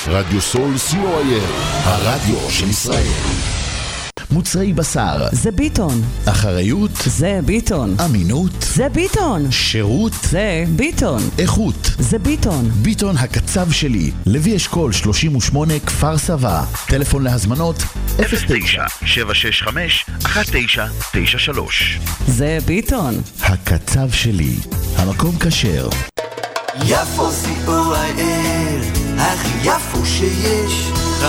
רדיו סול co.il, הרדיו של ישראל. מוצרי בשר זה ביטון, אחריות זה ביטון, אמינות זה ביטון, שירות זה ביטון, איכות זה ביטון. ביטון הקצב שלי, לוי אשכול 38 כפר סבא. טלפון להזמנות 09-765-1993. זה ביטון. הקצב שלי, המקום כשר. יפו co.il, הכי יפו שיש,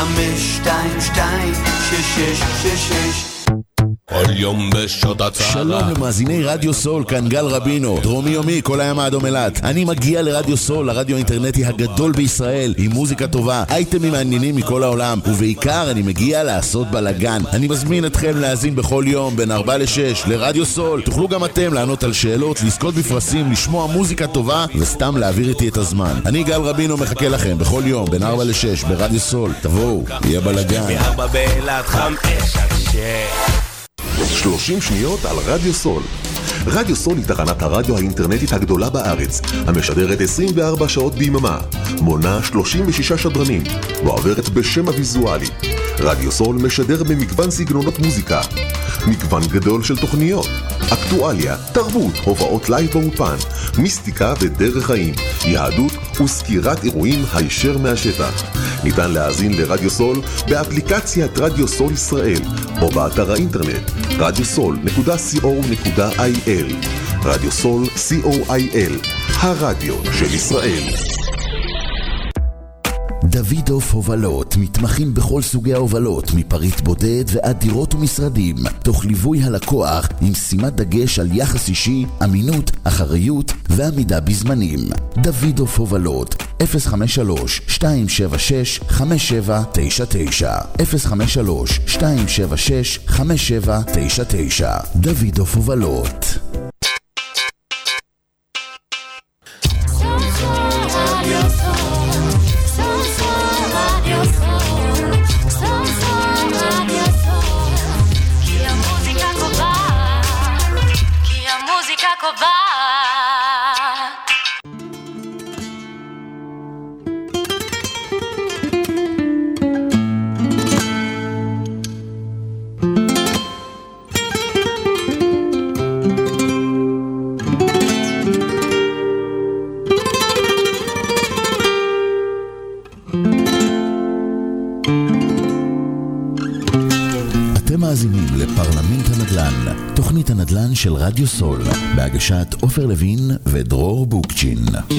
522-6666. כל יום בשעות הצהרה. שלום למאזיני רדיו סול, כאן גל רבינו, דרומי יומי, כל הים האדום אילת. אני מגיע לרדיו סול, הרדיו האינטרנטי הגדול בישראל, עם מוזיקה טובה, אייטמים מעניינים מכל העולם, ובעיקר אני מגיע לעשות בלגן. אני מזמין אתכם להאזין בכל יום בין 4 ל-6 לרדיו סול. תוכלו גם אתם לענות על שאלות, לזכות בפרסים, לשמוע מוזיקה טובה וסתם להעביר איתי את הזמן. אני גל רבינו מחכה לכם בכל יום בין 4 ל-6 ברדיו סול. תבואו, יהיה בלגן. מ-4 באילת 5-6 30 שניות על רדיו סול. רדיו סול היא תחנת הרדיו האינטרנטית הגדולה בארץ, המשדרת 24 שעות ביממה, מונה 36 שדרנים, ועוברת בשם הוויזואלי. רדיו סול משדר במגוון סגנונות מוזיקה, מגוון גדול של תוכניות, אקטואליה, תרבות, הופעות לייב באולפן, מיסטיקה ודרך חיים, יהדות וסקירת אירועים הישר מהשטח. ניתן להאזין לרדיו סול באפליקציית רדיו סול ישראל או באתר האינטרנט radiosol.co.il. רדיו סול co.il, הרדיו של ישראל. דוידוף הובלות, מתמחים בכל סוגי ההובלות, מפריט בודד ועד דירות ומשרדים, תוך ליווי הלקוח עם שימת דגש על יחס אישי, אמינות, אחריות ועמידה בזמנים. דוידוף הובלות, 053-276-5799, 053-276-5799. דוידוף הובלות. מאזינים לפרלמנט הנדל"ן, תוכנית הנדל"ן של רדיו סול, בהגשת עופר לוין ודרור בוקצ'ין.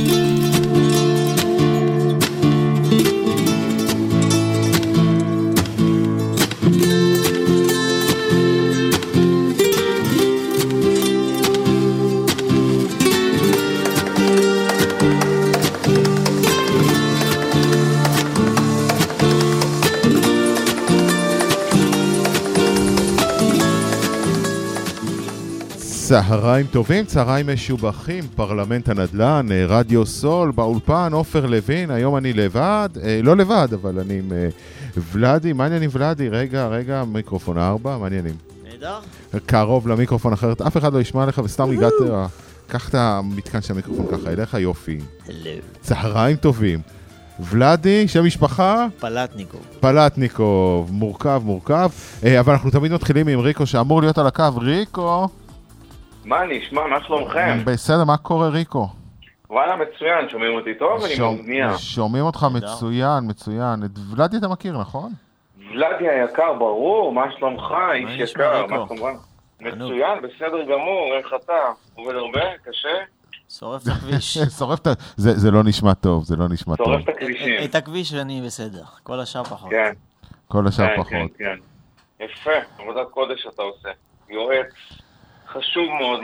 צהריים טובים, צהריים משובחים, פרלמנט הנדל"ן, רדיו סול, באולפן, עופר לוין. היום אני לבד, לא לבד, אבל אני עם ולדי. מה העניינים ולדי? רגע, מיקרופון 4, מה העניינים? נהדר. קרוב למיקרופון אחרת, אף אחד לא ישמע לך וסתם הגעת, קח את המתקן של המיקרופון ככה, אליך יופי. צהריים טובים. ולדי, שם משפחה? פלטניקוב, מורכב, אבל אנחנו תמיד מתחילים עם ריקו שאמור להיות על הקו. ריקו? מה נשמע? מה שלומכם? בסדר, מה קורה ריקו? וואלה, מצוין, שומעים אותי טוב? אני מאוזניה. שומעים אותך מצוין. את ולדי אתה מכיר, נכון? ולדי היקר, ברור, מה שלומך? איש יקר, מה כמובן? מצוין, בסדר גמור, איך אתה? עובד הרבה? קשה? שורף את הכביש. זה לא נשמע טוב, שורף את הכבישים. את הכביש אני בסדר, כל השאר פחות. כן. כל השאר פחות. כן. יפה, עבודת קודש אתה עושה. יועץ. חשוב מאוד.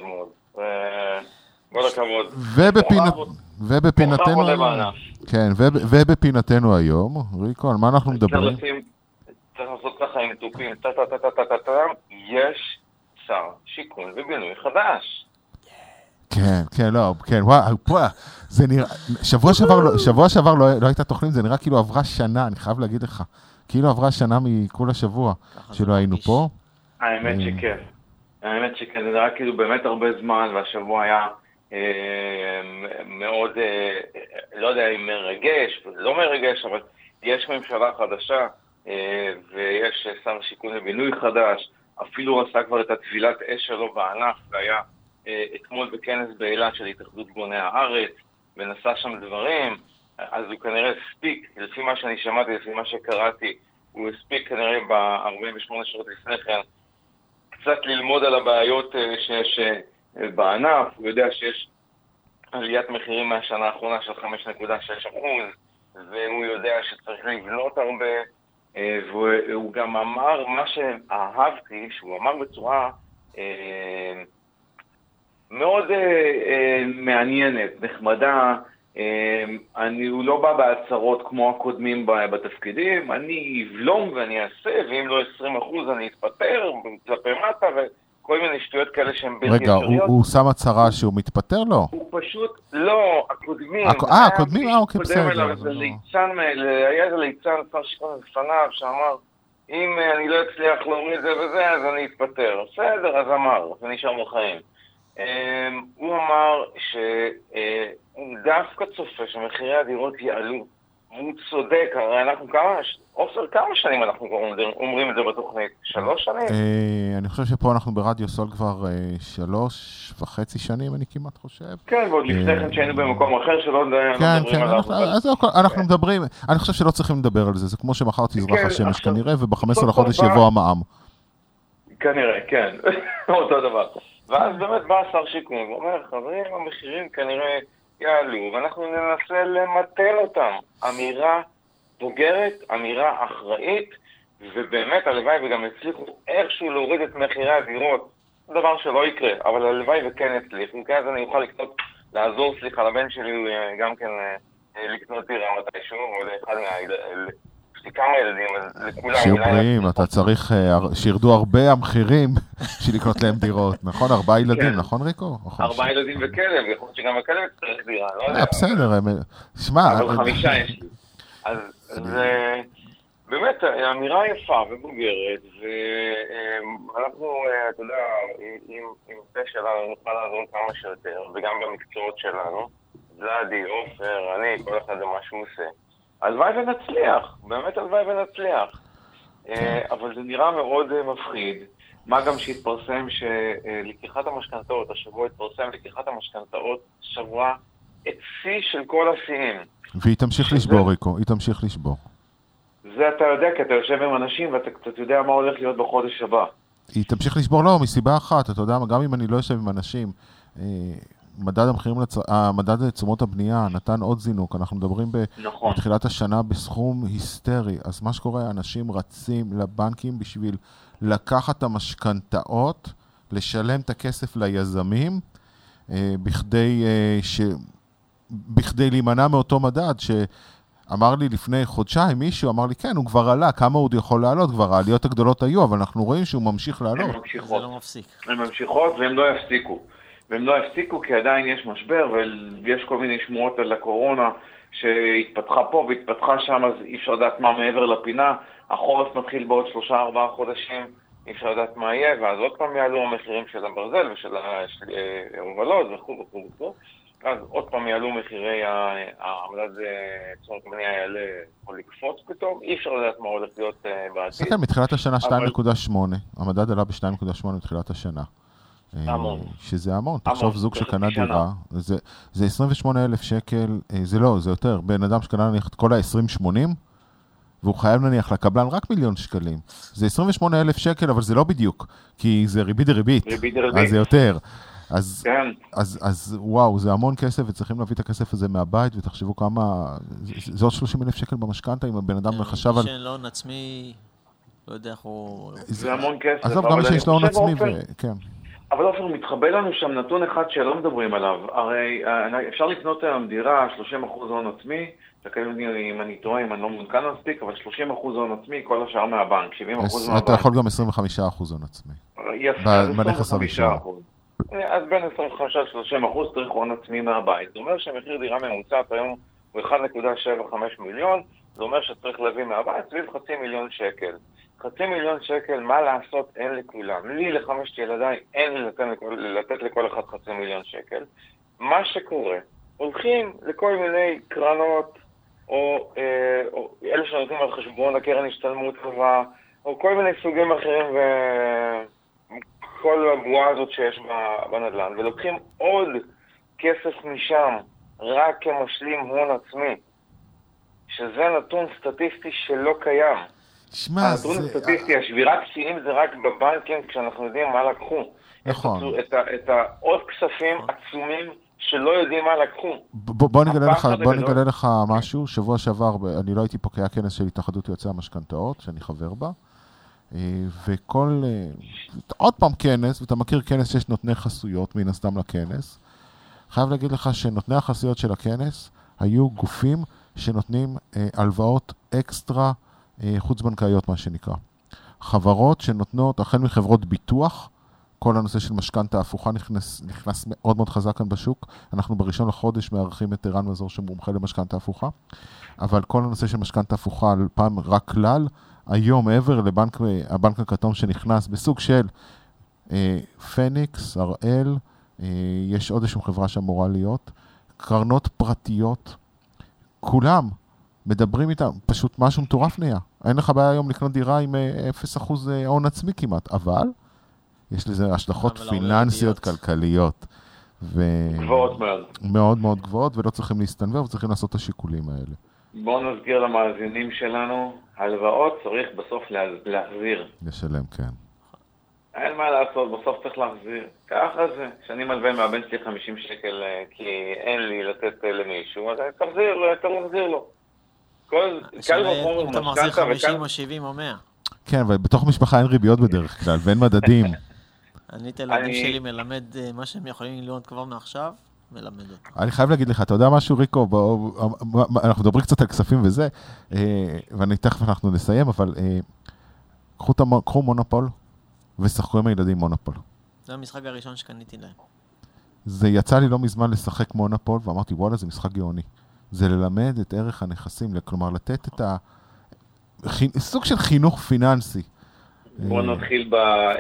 כל הכבוד. ובפינתנו כן, ובפינתנו היום, ריקו, על מה אנחנו מדברים? צריך לעשות ככה עם תופים, יש שר שיכון ובינוי חדש. כן, זה נראה, שבוע שעבר לא הייתה תוכנית, זה נראה כאילו עברה שנה, אני חייב להגיד לך, כאילו עברה שנה מכל השבוע שלא היינו פה. האמת שכן, זה נראה כאילו באמת הרבה זמן, והשבוע היה מאוד, לא יודע אם מרגש, לא מרגש, אבל יש ממשלה חדשה, ויש שר שיכון לבינוי חדש, אפילו עשה כבר את הטבילת אש שלו בענף, והיה אתמול בכנס באילת של התאחדות בוני הארץ, ונשא שם דברים, אז הוא כנראה הספיק, לפי מה שאני שמעתי, לפי מה שקראתי, הוא הספיק כנראה ב-48 שעות לפני כן, קצת ללמוד על הבעיות שיש בענף, הוא יודע שיש עליית מחירים מהשנה האחרונה של 5.6%, והוא יודע שצריך לבנות הרבה, והוא גם אמר מה שאהבתי, שהוא אמר בצורה מאוד מעניינת, נחמדה, הוא לא בא בהצהרות כמו הקודמים בתפקידים, אני אבלום ואני אעשה, ואם לא 20% אני אתפטר, כלפי מטה, וכל מיני שטויות כאלה שהן בלתי אפשריות. רגע, הוא שם הצהרה שהוא מתפטר לו? הוא פשוט, לא, הקודמים. הקודמים, אוקיי, בסדר. היה איזה ליצן, שר שיכון לפניו, שאמר, אם אני לא אצליח להוריד זה וזה, אז אני אתפטר. בסדר, אז אמר, זה נשאר בחיים. הוא אמר שהוא דווקא צופה שמחירי הדירות יעלו. הוא צודק, הרי אנחנו כמה שנים אנחנו אומרים את זה בתוכנית? 3 שנים? אני חושב שפה אנחנו ברדיו סול כבר 3.5 שנים, אני כמעט חושב. כן, ועוד לפני כן שהיינו במקום אחר שלא מדברים עליו. אז אנחנו מדברים, אני חושב שלא צריכים לדבר על זה, זה כמו שמחר תזרח השמש כנראה, וב-15 לחודש יבוא המע"מ. כנראה, כן, אותו דבר. ואז באמת בא שר שיכון, ואומר, חברים, המחירים כנראה יעלו, ואנחנו ננסה למתן אותם. אמירה בוגרת, אמירה אחראית, ובאמת הלוואי וגם הצליחו איכשהו להוריד את מחירי הדירות. דבר שלא יקרה, אבל הלוואי וכן הצליח. מכאן אז אני אוכל לעזור, לבן שלי גם כן לקנות דירה מתישהו, או לאחד כמה ילדים, לכולם. שיהיו בריאים, אתה צריך שירדו הרבה המחירים של לקנות להם דירות, נכון? 4 ילדים, נכון ריקו? 4 ילדים וכלב, יכול להיות שגם הכלב צריך דירה, לא יודע. בסדר, שמע. אבל 5 יש לי. אז זה באמת אמירה יפה ובוגרת, ואנחנו, אתה יודע, עם פה שלנו נוכל לעזור כמה שיותר, וגם במקצועות שלנו, זלדי, עופר, אני, כל אחד זה מה שהוא עושה. הלוואי ונצליח, באמת הלוואי ונצליח. אבל זה נראה מאוד מפחיד. מה גם שהתפרסם שלקיחת המשכנתאות, השבוע התפרסם לקיחת המשכנתאות, שבוע את שיא של כל השיאים. והיא תמשיך לשבור, ריקו, היא תמשיך לשבור. זה אתה יודע, כי אתה יושב עם אנשים ואתה קצת יודע מה הולך להיות בחודש הבא. היא תמשיך לשבור, לא, מסיבה אחת, אתה יודע, גם אם אני לא יושב עם אנשים, מדד תשומות הבנייה נתן עוד זינוק, אנחנו מדברים בתחילת השנה בסכום היסטרי, אז מה שקורה, אנשים רצים לבנקים בשביל לקחת המשכנתאות, לשלם את הכסף ליזמים, בכדי להימנע מאותו מדד, שאמר לי לפני חודשיים מישהו, אמר לי כן, הוא כבר עלה, כמה הוא יכול לעלות, כבר העליות הגדולות היו, אבל אנחנו רואים שהוא ממשיך לעלות. זה לא מפסיק. הן ממשיכות והם לא יפסיקו. והם לא יפסיקו כי עדיין יש משבר, ויש כל מיני שמועות על הקורונה שהתפתחה פה והתפתחה שם, אז אי אפשר לדעת מה מעבר לפינה. החורף מתחיל בעוד 3-4 חודשים, אי אפשר לדעת מה יהיה, ואז עוד פעם יעלו המחירים של הברזל ושל ההובלות וכו'. אז עוד פעם יעלו מחירי המדד תשומות הבנייה יעלה או לקפוץ פתאום, אי אפשר לדעת מה הולך להיות בעתיד. כן, מתחילת השנה 2.8, המדד עלה ב-2.8 מתחילת השנה. שזה המון, תחשוב זוג שקנה דירה, זה 28,000 שקל, זה לא, זה יותר, בן אדם שקנה נניח את כל ה-20-80, והוא חייב נניח לקבלן רק 1,000,000 שקלים. זה 28,000 שקל, אבל זה לא בדיוק, כי זה ריבית דריבית, אז זה יותר. אז וואו, זה המון כסף, וצריכים להביא את הכסף הזה מהבית, ותחשבו כמה, זה עוד 30,000 שקל במשכנתה, אם הבן אדם חשב על... שאין לו הון עצמי, לא יודע איך הוא... זה המון כסף. עזוב, גם שיש לו הון עצמי, כן. אבל אופן, מתחבא לנו שם נתון אחד שלא מדברים עליו. הרי אפשר לקנות היום דירה, 30% הון עצמי, אם אני טועה, אם אני לא מעודכן מספיק, אבל 30% הון עצמי, כל השאר מהבנק, 70% מהבנק. אתה יכול גם 25% הון עצמי. יפה, 25%. אז בין 25-30% צריך הון עצמי מהבית. זה אומר שמחיר דירה ממוצעת היום הוא 1.75 מיליון, זה אומר שצריך להביא מהבית סביב 500,000 שקל. 500,000 שקל, מה לעשות? אין לכולם. לי ל5 ילדיי אין לתת לכל אחד 500,000 שקל. מה שקורה, הולכים לכל מיני קרנות, או אלה שנותנים על חשבון הקרן השתלמות טובה, או כל מיני סוגים אחרים וכל הבועה הזאת שיש בנדל"ן, ולוקחים עוד כסף משם רק כמשלים הון עצמי, שזה נתון סטטיסטי שלא קיים. הנתון הסטטיסטי, השבירת שיאים זה רק בבנקים כשאנחנו יודעים מה לקחו. נכון. את העוד כספים עצומים שלא יודעים מה לקחו. בוא נגלה לך משהו. שבוע שעבר, אני לא הייתי פה כי היה כנס של התאחדות יועצי המשכנתאות, שאני חבר בה, עוד פעם כנס, ואתה מכיר כנס שיש נותני חסויות, מן הסתם לכנס. חייב להגיד לך שנותני החסויות של הכנס היו גופים שנותנים הלוואות אקסטרה חוץ-בנקאיות, מה שנקרא. חברות שנותנות, החל מחברות ביטוח, כל הנושא של משכנתא הפוכה נכנס מאוד מאוד חזק כאן בשוק. אנחנו בראשון לחודש מארחים את ערן מזור שמומחה למשכנתא הפוכה. אבל כל הנושא של משכנתא הפוכה, פעם רק כלל, היום מעבר הבנק הכתום שנכנס בסוג של פניקס, הראל, יש עוד איזושהי חברה שאמורה להיות, קרנות פרטיות, כולם מדברים איתם, פשוט משהו מטורף נהיה. אין לך בעיה היום לקנות דירה עם 0% הון עצמי כמעט, אבל יש לזה השלכות פיננסיות, כלכליות. גבוהות מאוד. מאוד מאוד גבוהות, ולא צריכים להסתנבר, וצריכים לעשות את השיקולים האלה. בואו נסגיר למאזינים שלנו, הלוואות צריך בסוף להחזיר. לשלם, כן. אין מה לעשות, בסוף צריך להחזיר. ככה זה. כשאני מלווה מהבן שלי 50 שקל כי אין לי לתת למישהו, אז תחזיר לו. אם אתה מחזיר 50 או 70 או 100. כן, ובתוך משפחה אין ריביות בדרך כלל, ואין מדדים. אני את הילדים שלי מלמד מה שהם יכולים ללמוד כבר מעכשיו, מלמד אותם. אני חייב להגיד לך, אתה יודע משהו, ריקו, אנחנו מדברים קצת על כספים וזה, תכף אנחנו נסיים, אבל קחו מונופול, ושחקו עם הילדים מונופול. זה המשחק הראשון שקניתי להם. זה יצא לי לא מזמן לשחק מונופול, ואמרתי, וואלה, זה משחק גאוני. זה ללמד את ערך הנכסים, כלומר, לתת את סוג של חינוך פיננסי. בואו נתחיל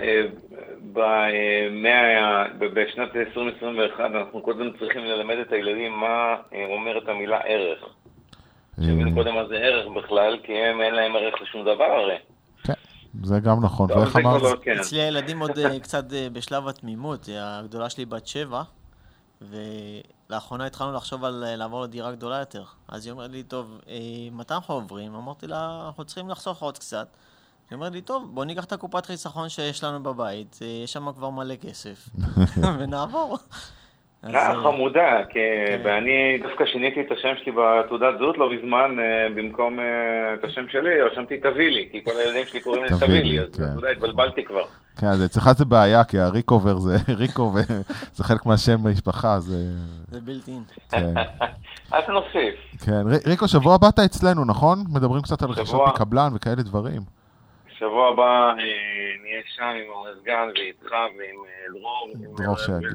בשנת 2021, אנחנו קודם צריכים ללמד את הילדים מה אומרת המילה ערך. שבין קודם מה זה ערך בכלל, כי הם אין להם ערך לשום דבר הרי. כן, זה גם נכון. אצלי הילדים עוד קצת בשלב התמימות, הגדולה שלי בת 7, ולאחרונה התחלנו לחשוב על לעבור לדירה גדולה יותר. אז היא אומרת לי, טוב, מתי אנחנו עוברים? אמרתי לה, אנחנו צריכים לחסוך עוד קצת. היא אומרת לי, טוב, בוא ניקח את הקופת חיסכון שיש לנו בבית, יש שם כבר מלא כסף, ונעבור. חמודה, ואני דווקא שיניתי את השם שלי בתעודת זהות לא בזמן, במקום את השם שלי, רשמתי תביא לי, כי כל הילדים שלי קוראים לי תביא לי, אז אתה יודע, התבלבלתי כבר. כן, אצלך זה בעיה, כי הריקובר זה ריקו, וזה חלק מהשם במשפחה, זה בלתי. אז נוסיף. כן, ריקו, שבוע הבא אתה אצלנו, נכון? מדברים קצת על רכישות מקבלן וכאלה דברים. שבוע הבא נהיה שם עם המסגן ואיתך ועם דרור שיגיע.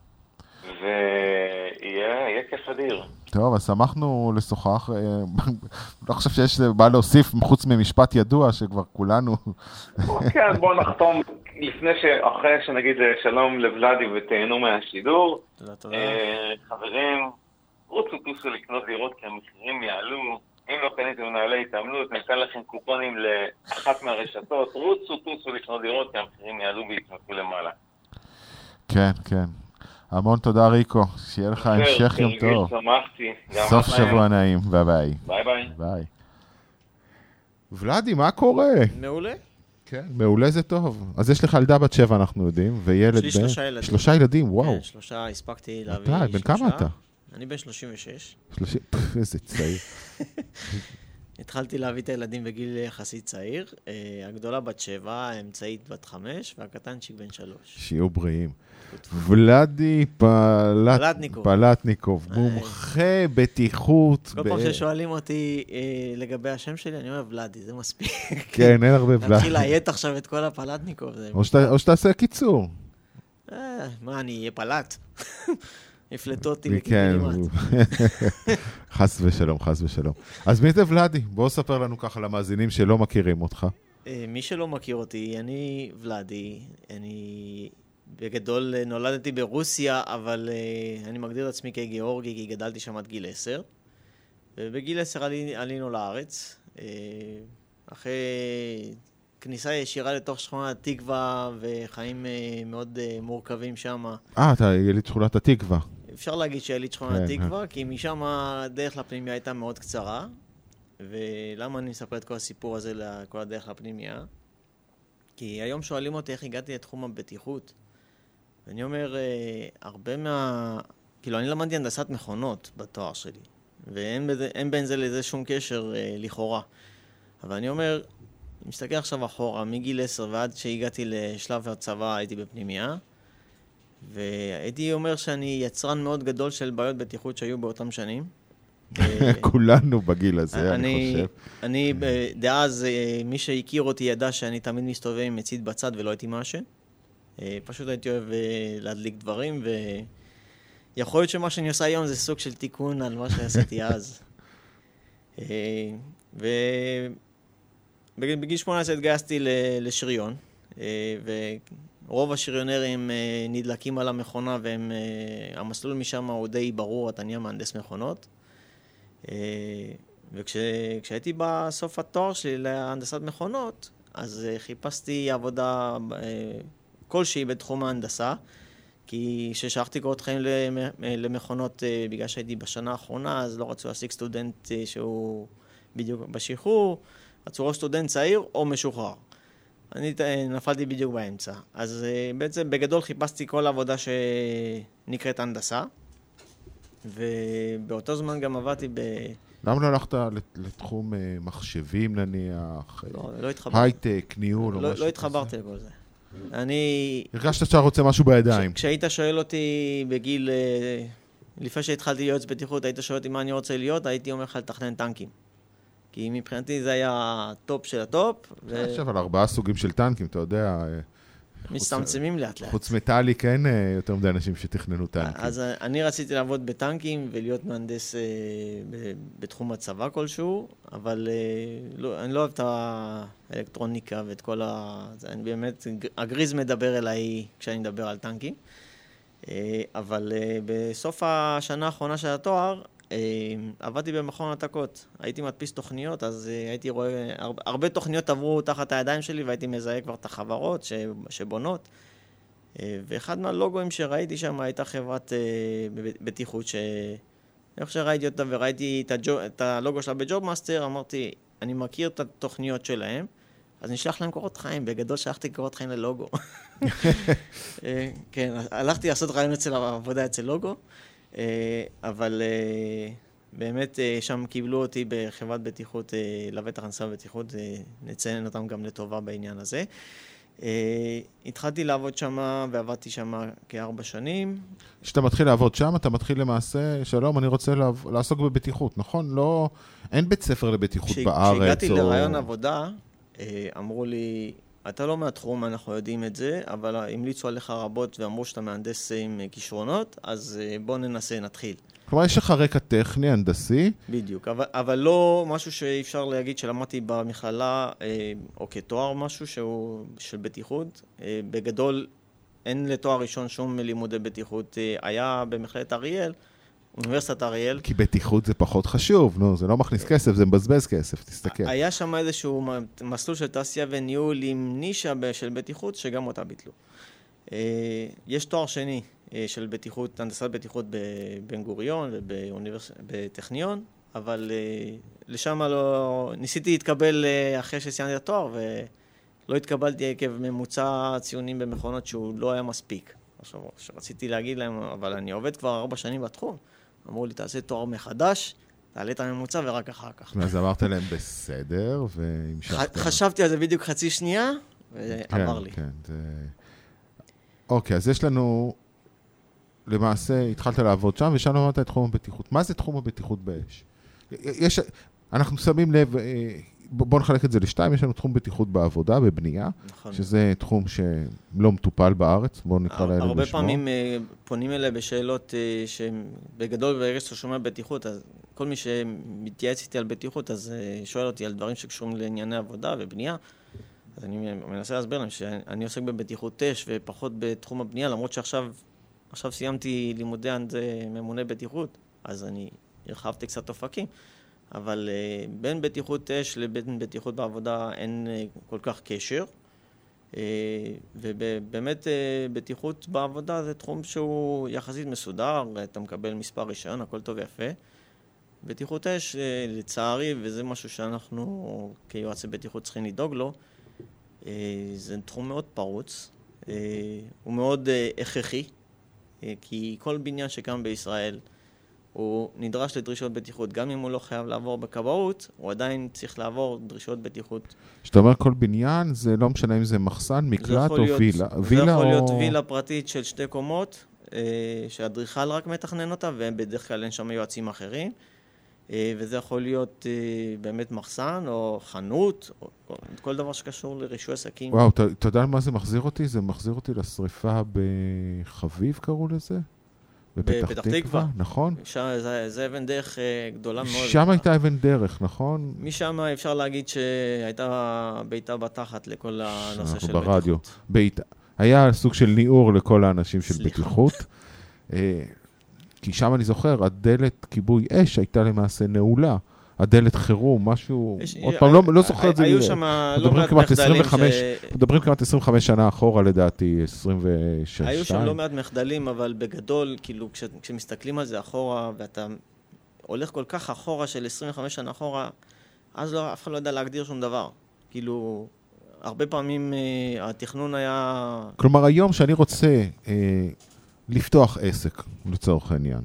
ויהיה כיף אדיר. טוב, אז שמחנו לשוחח. לא חושב שיש מה להוסיף חוץ ממשפט ידוע שכבר כולנו... כן, בואו נחתום אחרי שנגיד שלום לבלדי ותהנו מהשידור. חברים, רוצו תוסו לקנות דירות כי המחירים יעלו. אם לא קניתם מנהלי התעמלות, ניתן לכם קופונים לאחת מהרשתות. רוצו תוסו לקנות דירות כי המחירים יעלו ויתנקו למעלה. כן, כן. המון תודה ריקו, שיהיה לך המשך יום טוב. סוף שבוע נעים, ביי ביי. ביי ביי. ביי. ולדי, מה קורה? מעולה. כן, מעולה זה טוב. אז יש לך ילדה בת 7, אנחנו יודעים, וילד בן... 3 ילדים. 3 ילדים, וואו. 3, הספקתי להביא 3. בן כמה אתה? אני בן 36. 30, איזה צעיר. התחלתי להביא את הילדים בגיל יחסית צעיר. הגדולה בת 7, האמצעית בת 5, והקטנצ'יק בן 3. שיהיו בריאים. ולדי פלטניקוב, מומחה בטיחות. כל פעם ששואלים אותי לגבי השם שלי, אני אומר ולדי, זה מספיק. כן, אין הרבה ולדי. נתחיל להיית עכשיו את כל הפלטניקוב. או שתעשה קיצור. מה, אני אהיה פלט? הפלטו אותי לכמעט. חס ושלום, חס ושלום. אז מי זה ולדי? בואו ספר לנו ככה למאזינים שלא מכירים אותך. מי שלא מכיר אותי, אני ולדי, אני בגדול נולדתי ברוסיה, אבל אני מגדיר את עצמי כגיאורגי, כי גדלתי שם עד גיל 10. ובגיל 10 עלינו לארץ. אחרי כניסה ישירה לתוך שכונת התקווה, וחיים מאוד מורכבים שם. אתה יליד שכונת התקווה. אפשר להגיד שיליד שכונת התקווה, כי משם הדרך לפנימיה הייתה מאוד קצרה. ולמה אני מספר את כל הסיפור הזה לכל הדרך לפנימיה? כי היום שואלים אותי איך הגעתי לתחום הבטיחות. ואני אומר, כאילו, אני למדתי הנדסת מכונות בתואר שלי, ואין בין זה לזה שום קשר לכאורה. אבל אני אומר, אני מסתכל עכשיו אחורה, מגיל 10 ועד שהגעתי לשלב הצבא הייתי בפנימיה, והייתי אומר שאני יצרן מאוד גדול של בעיות בטיחות שהיו באותם שנים. כולנו בגיל הזה, אני חושב. אני, דאז, מי שהכיר אותי ידע שאני תמיד מסתובב עם מצית בצד ולא הייתי מעשן. פשוט הייתי אוהב להדליק דברים, ויכול להיות שמה שאני עושה היום זה סוג של תיקון על מה שעשיתי אז. ובגיל 18 התגייסתי לשריון, ורוב השריונרים נדלקים על המכונה, והמסלול משם הוא די ברור, אתה נהיה מהנדס מכונות. וכשהייתי בסוף התואר שלי להנדסת מכונות, אז חיפשתי עבודה כלשהי בתחום ההנדסה, כי כששלחתי קורות חיים למכונות בגלל שהייתי בשנה האחרונה, אז לא רצו להשיג סטודנט שהוא בדיוק בשחרור, רצו או סטודנט צעיר או משוחרר. אני נפלתי בדיוק באמצע. אז בעצם בגדול חיפשתי כל עבודה שנקראת הנדסה, ובאותו זמן גם עבדתי למה לא הלכת לתחום מחשבים נניח? לא התחברתי. הייטק, ניהול או משהו כזה? לא התחברתי לכל זה. הרגשת שאתה רוצה משהו בידיים. כשהיית שואל אותי בגיל, לפני שהתחלתי להיות בטיחות, היית שואל אותי מה אני רוצה להיות, הייתי אומר לך לתכנן טנקים. כי מבחינתי זה היה הטופ של הטופ. יש אבל 4 סוגים של טנקים, אתה יודע. מצטמצמים לאט לאט. חוץ מטלי, כן, יותר מדי אנשים שתכננו טנקים. אז אני רציתי לעבוד בטנקים ולהיות מהנדס בתחום הצבא כלשהו, אבל אני לא אוהב את האלקטרוניקה ואת כל אני באמת, הגריז מדבר אליי כשאני מדבר על טנקים. אבל בסוף השנה האחרונה של התואר, עבדתי במכון העתקות. הייתי מדפיס תוכניות, אז הייתי רואה, הרבה תוכניות עברו תחת הידיים שלי, והייתי מזהה כבר את החברות שבונות. ואחד מהלוגוים שראיתי שם הייתה חברת בטיחות, איך שראיתי אותה וראיתי את הלוגו שלה בג'וב מאסטר, אמרתי, אני מכיר את התוכניות שלהם, אז נשלח להם קורות חיים. בגדול שלחתי קורות חיים ללוגו. כן, הלכתי לעשות רעיון עבודה אצל לוגו, אבל באמת שם קיבלו אותי בחברת בטיחות, לבטח הנדסה בטיחות, נציין אותם גם לטובה בעניין הזה. התחלתי לעבוד שם ועבדתי שם כ4 שנים. כשאתה מתחיל לעבוד שם, אתה מתחיל למעשה, שלום, אני רוצה לעסוק בבטיחות, נכון? לא, אין בית ספר לבטיחות בארץ. כשהגעתי לרעיון עבודה, אמרו לי, אתה לא מהתחום, אנחנו יודעים את זה, אבל המליצו עליך רבות ואמרו שאתה מהנדס עם כישרונות, אז בוא ננסה, נתחיל. כלומר, יש לך רקע טכני, הנדסי. בדיוק, אבל לא משהו שאפשר להגיד שלמדתי במכללה, או כתואר משהו שהוא של בטיחות. בגדול, אין לתואר ראשון שום לימודי בטיחות. היה במכללת אריאל, אוניברסיטת אריאל. כי בטיחות זה פחות חשוב, נו, זה לא מכניס כסף, זה מבזבז כסף, תסתכל. היה שם איזשהו מסלול של תעשייה וניהול עם נישה של בטיחות, שגם אותה ביטלו. יש תואר שני של בטיחות, הנדסת בטיחות בבן גוריון ובטכניון, אבל לשם לא, ניסיתי להתקבל אחרי שסיימתי את התואר, ולא התקבלתי עקב ממוצע ציונים במכונות שהוא לא היה מספיק. עכשיו, רציתי להגיד להם, אבל אני עובד כבר 4 שנים בתחום. אמרו לי, תעשה תואר מחדש, תעלה את הממוצע ורק אחר כך. אז אמרת להם בסדר, והמשכת. חשבתי על זה בדיוק חצי שנייה, ועבר לי. כן, זה... אוקיי, אז יש לנו, למעשה, התחלת לעבוד שם, ושם למדת את תחום הבטיחות. מה זה תחום הבטיחות באש? אנחנו שמים לב, בואו נחלק את זה ל2, יש לנו תחום בטיחות בעבודה, בבנייה, נכון. שזה תחום שלא מטופל בארץ, בואו נקרא להם בשמו. הרבה פעמים פונים אליי בשאלות שבגדול ברגע שאתה שומע בטיחות, אז כל מי שמתייעץ איתי על בטיחות, אז שואל אותי על דברים שקשורים לענייני עבודה ובנייה, אז אני מנסה להסביר להם שאני עוסק בבטיחות אש ופחות בתחום הבנייה, למרות שעכשיו סיימתי לימודי ממונה בטיחות, אז אני הרחבתי קצת אופקים. אבל בין בטיחות אש לבין בטיחות בעבודה אין כל כך קשר. ובאמת בטיחות בעבודה זה תחום שהוא יחסית מסודר, אתה מקבל מספר רישיון, הכל טוב ויפה. בטיחות אש, לצערי, וזה משהו שאנחנו כיועצי בטיחות צריכים לדאוג לו, זה תחום מאוד פרוץ, הוא מאוד הכרחי, כי כל בניין שקם בישראל הוא נדרש לדרישות בטיחות. גם אם הוא לא חייב לעבור בכבאות, הוא עדיין צריך לעבור דרישות בטיחות. כשאתה אומר כל בניין, זה לא משנה אם זה מחסן, מקלט או וילה. זה יכול להיות וילה פרטית של 2 קומות, שהאדריכל רק מתכנן אותה, ובדרך כלל אין שם יועצים אחרים. וזה יכול להיות באמת מחסן או חנות, או כל דבר שקשור לרישוי עסקים. וואו, אתה יודע מה זה מחזיר אותי? זה מחזיר אותי לשריפה בחביב, קראו לזה? בפתח תקווה. נכון? זה אבן דרך גדולה מאוד. שם הייתה אבן דרך, נכון? משם אפשר להגיד שהייתה ביתה בתחת לכל הנושא של ברדיו. בטיחות. היה סוג של ניעור לכל האנשים של בטיחות. כי שם אני זוכר, הדלת כיבוי אש הייתה למעשה נעולה. הדלת חירום, משהו... עוד פעם, לא זוכר את זה. היו שם לא מעט מחדלים מדברים כמעט 25 שנה אחורה, לדעתי, 26. היו שם לא מעט מחדלים, אבל בגדול, כאילו, כשמסתכלים על זה אחורה, ואתה הולך כל כך אחורה של 25 שנה אחורה, אז אף אחד לא יודע להגדיר שום דבר. כאילו, הרבה פעמים התכנון היה... כלומר, היום שאני רוצה לפתוח עסק, לצורך העניין,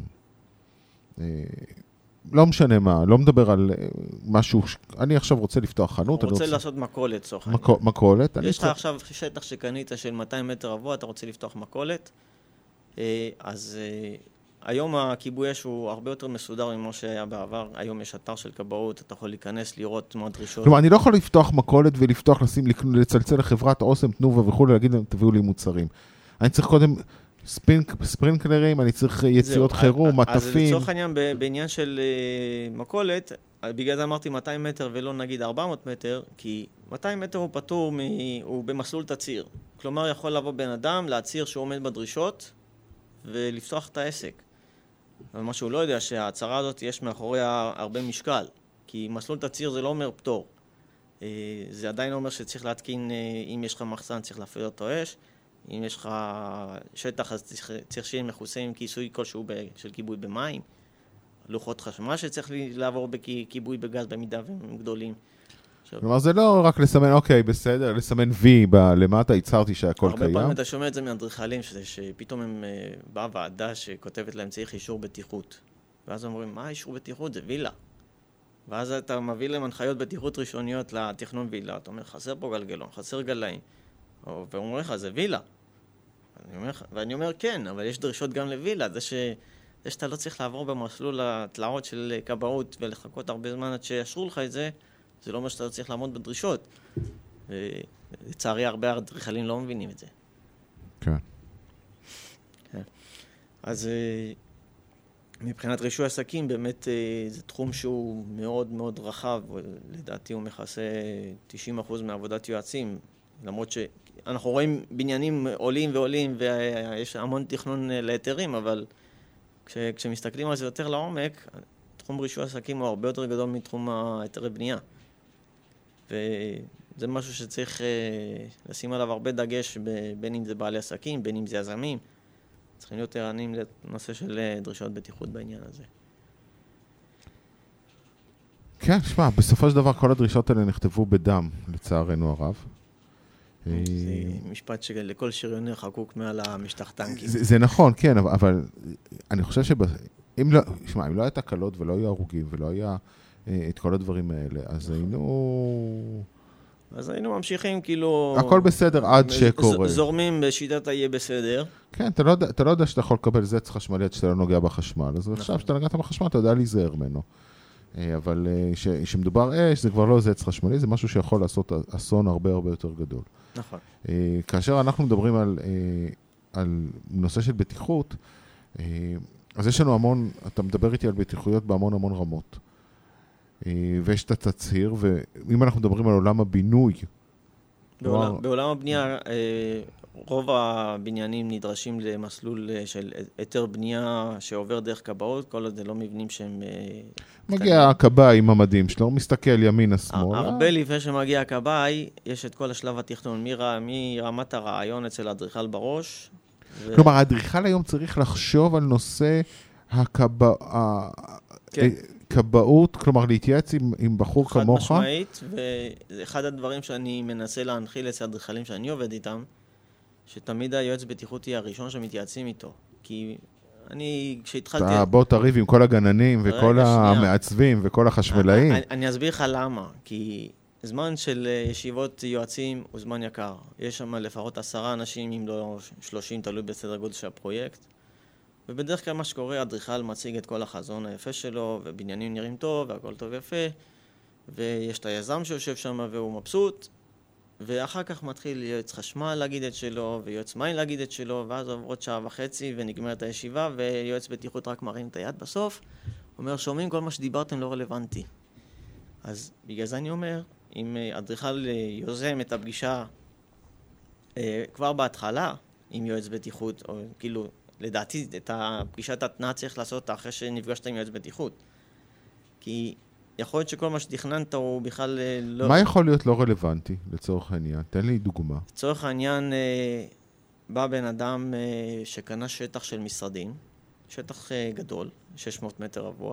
לא משנה מה, לא מדבר על משהו, אני עכשיו רוצה לפתוח חנות. רוצה לעשות מכולת, צורך. מכולת. יש לך עכשיו שטח שקנית של 200 מטר רבוע, אתה רוצה לפתוח מכולת, אז היום הכיבוי אש הוא הרבה יותר מסודר ממה שהיה בעבר. היום יש אתר של כבאות, אתה יכול להיכנס, לראות מה דרישות. כלומר, אני לא יכול לפתוח מכולת ולפתוח, לצלצל לחברת אוסם, תנובה וכו', להגיד להם, תביאו לי מוצרים. אני צריך קודם ספרינקלרים, אני צריך יציאות חירום, מטפים. אז לצורך העניין, בעניין של מכולת, בגלל זה אמרתי 200 מטר ולא נגיד 400 מטר, כי 200 מטר הוא פטור, הוא במסלול תציר. כלומר, יכול לבוא בן אדם, להציר שהוא עומד בדרישות, ולפתוח את העסק. אבל מה שהוא לא יודע, שההצהרה הזאת יש מאחוריה הרבה משקל, כי מסלול תציר זה לא אומר פטור. זה עדיין אומר שצריך להתקין, אם יש לך מחסן, צריך להפעיל אותו אש, אם יש לך שטח, אז צריך שיהיה מכוסה עם כיסוי כלשהו של כיבוי במים, לוחות חשמל שצריך לעבור בכיבוי בגז במידה והם גדולים. כלומר, זה לא רק לסמן, אוקיי, בסדר, לסמן וי למטה, הצהרתי שהכל קיים. הרבה פעמים אתה שומע את זה מאדריכלים, שפתאום הם באה ועדה שכותבת להם צריך אישור בטיחות. ואז אומרים, מה אישור בטיחות? זה וילה. ואז אתה מביא להם הנחיות בטיחות ראשוניות לתכנון וילה. אתה אומר, חסר פה גלגלון, חסר גלאים. ואומרים לך, זה וילה. ואני אומר, כן, אבל יש דרישות גם לווילה. זה שאתה לא צריך לעבור במסלול התלאות של כבאות ולחכות הרבה זמן עד שישרו לך את זה, זה לא אומר שאתה לא צריך לעמוד בדרישות. ולצערי, הרבה אדריכלים לא מבינים את זה. כן. אז מבחינת רישוי עסקים, באמת זה תחום שהוא מאוד מאוד רחב. לדעתי הוא מכסה 90% מעבודת יועצים, למרות שאנחנו רואים בניינים עולים ועולים, ויש המון תכנון להיתרים, אבל כשמסתכלים על זה יותר לעומק, תחום רישוי עסקים הוא הרבה יותר גדול מתחום היתרי בנייה. וזה משהו שצריך לשים עליו הרבה דגש, בין אם זה בעלי עסקים, בין אם זה יזמים. צריכים להיות ערניים לנושא של דרישות בטיחות בעניין הזה. כן, שמע, בסופו של דבר כל הדרישות האלה נכתבו בדם, לצערנו הרב. זה משפט שלכל שריונר חקוק מעל המשטח טנקים. זה נכון, כן, אבל אני חושב אם לא היה תקלות ולא היו הרוגים ולא היה את כל הדברים האלה, אז היינו ממשיכים כאילו... הכל בסדר עד שקורה. זורמים בשיטת יהיה בסדר. כן, אתה לא יודע שאתה יכול לקבל זץ חשמלי עד שאתה לא נוגע בחשמל, אז עכשיו שאתה נגעת בחשמל אתה יודע להיזהר ממנו. אבל שמדובר אש זה כבר לא זץ חשמלי, זה משהו שיכול לעשות אסון הרבה הרבה יותר גדול. נכון. כאשר אנחנו מדברים על נושא של בטיחות, אז יש לנו המון, אתה מדבר איתי על בטיחויות בהמון המון רמות. ויש את התצהיר, ואם אנחנו מדברים על עולם הבינוי, בעולם הבנייה, רוב הבניינים נדרשים למסלול של היתר בנייה שעובר דרך כבאות, כל עוד זה לא מבנים שהם... מגיע הכבאי עם המדים שלו, הוא מסתכל ימינה שמאלה. הרבה לפני שמגיע הכבאי, יש את כל השלב התכנון, מרמת הרעיון אצל האדריכל בראש. כלומר, האדריכל היום צריך לחשוב על נושא כבאות, כלומר להתייעץ עם בחור כמוך. חד משמעית, ואחד הדברים שאני מנסה להנחיל אצל האדריכלים שאני עובד איתם, שתמיד היועץ בטיחות יהיה הראשון שמתייעצים איתו. כי אני, כשהתחלתי... בוא תריב עם כל הגננים וכל המעצבים וכל החשמלאים. אני אסביר לך למה. כי זמן של ישיבות יועצים הוא זמן יקר. יש שם לפחות 10 אנשים, אם לא 30, תלוי בסדר גודל של הפרויקט. ובדרך כלל מה שקורה, האדריכל מציג את כל החזון היפה שלו, ובניינים נראים טוב, והכל טוב יפה, ויש את היזם שיושב שם והוא מבסוט, ואחר כך מתחיל יועץ חשמל להגיד את שלו, ויועץ מים להגיד את שלו, ואז עוברות 1.5 שעות ונגמרת הישיבה, ויועץ בטיחות רק מרים את היד בסוף, אומר, שומעים כל מה שדיברתם לא רלוונטי. אז בגלל זה אני אומר, אם אדריכל יוזם את הפגישה כבר בהתחלה, עם יועץ בטיחות, או כאילו, לדעתי, את הפגישת התנאה צריך לעשות אותה אחרי שנפגשת עם יועץ בטיחות. כי יכול להיות שכל מה שתכננת הוא בכלל לא... מה יכול להיות לא רלוונטי לצורך העניין? תן לי דוגמה. לצורך העניין, בא בן אדם שקנה שטח של משרדים, שטח גדול, 600 מטר רבוע,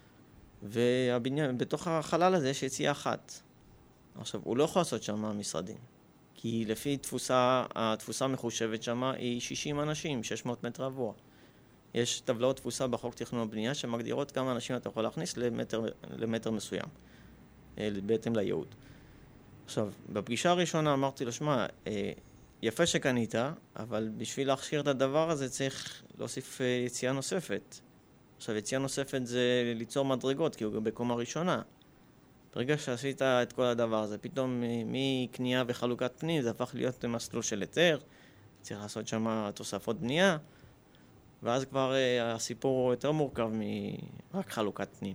והבניין, בתוך החלל הזה יש יציאה אחת. עכשיו, הוא לא יכול לעשות שם משרדים. כי לפי התפוסה המחושבת שם היא 60 אנשים, 600 מטר רבוע. יש טבלאות תפוסה בחוק תכנון ובנייה שמגדירות כמה אנשים אתה יכול להכניס למטר מסוים, בהתאם לייעוד. עכשיו, בפגישה הראשונה אמרתי לו, שמע, יפה שקנית, אבל בשביל להכשיר את הדבר הזה צריך להוסיף יציאה נוספת. עכשיו, יציאה נוספת זה ליצור מדרגות, כי הוא בקומה ראשונה. ברגע שעשית את כל הדבר הזה, פתאום מקנייה וחלוקת פנים, זה הפך להיות מסלול של היתר, צריך לעשות שם תוספות בנייה, ואז כבר הסיפור יותר מורכב מרק חלוקת פנים.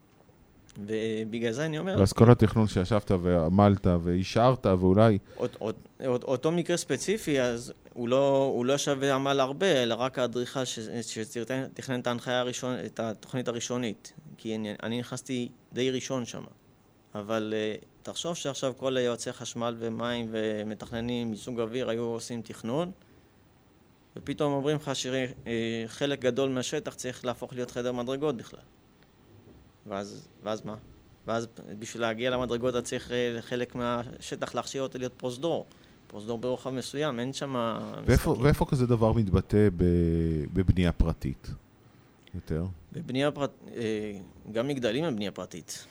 ובגלל זה אני אומר... אז כל התכנון שישבת ועמלת והשארת ואולי... אותו מקרה ספציפי, אז הוא לא שווה עמל הרבה, אלא רק האדריכל שתכנן את ההנחיה הראשונית, את התוכנית הראשונית. כי אני נכנסתי די ראשון שם. אבל תחשוב שעכשיו כל יועצי חשמל ומים ומתכננים מסוג אוויר היו עושים תכנון, ופתאום אומרים לך שחלק גדול מהשטח צריך להפוך להיות חדר מדרגות בכלל. ואז מה? ואז בשביל להגיע למדרגות אתה צריך חלק מהשטח להכשיר אותו להיות פרוזדור. פרוזדור ברוחב מסוים, אין שם... ואיפה כזה דבר מתבטא בבנייה פרטית? יותר? בבנייה פרטית, גם מגדלים הם בנייה פרטית.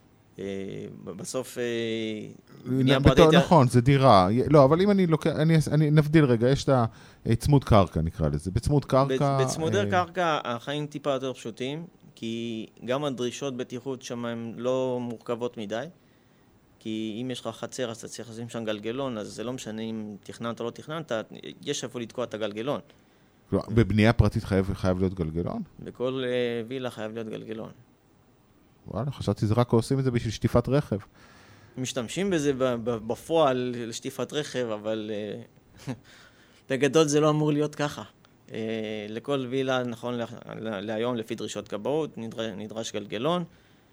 בסוף בנייה פרטית... נכון, זה דירה. לא, אבל אם אני לוקח... אני נבדיל רגע, יש את הצמוד קרקע, נקרא לזה. בצמוד קרקע... בצמודי קרקע החיים טיפה יותר פשוטים, כי גם הדרישות בטיחות שם הן לא מורכבות מדי. כי אם יש לך חצר, אז אתה צריך לשים שם גלגלון, אז זה לא משנה אם תכננת או לא תכננת, יש איפה לתקוע את הגלגלון. בבנייה פרטית חייב להיות גלגלון? בכל וילה חייב להיות גלגלון. וואלה, חשבתי זה רק עושים את זה בשביל שטיפת רכב. משתמשים בזה בפועל לשטיפת רכב, אבל בגדול זה לא אמור להיות ככה. לכל וילה, נכון להיום, לפי דרישות כבאות, נדרש גלגלון.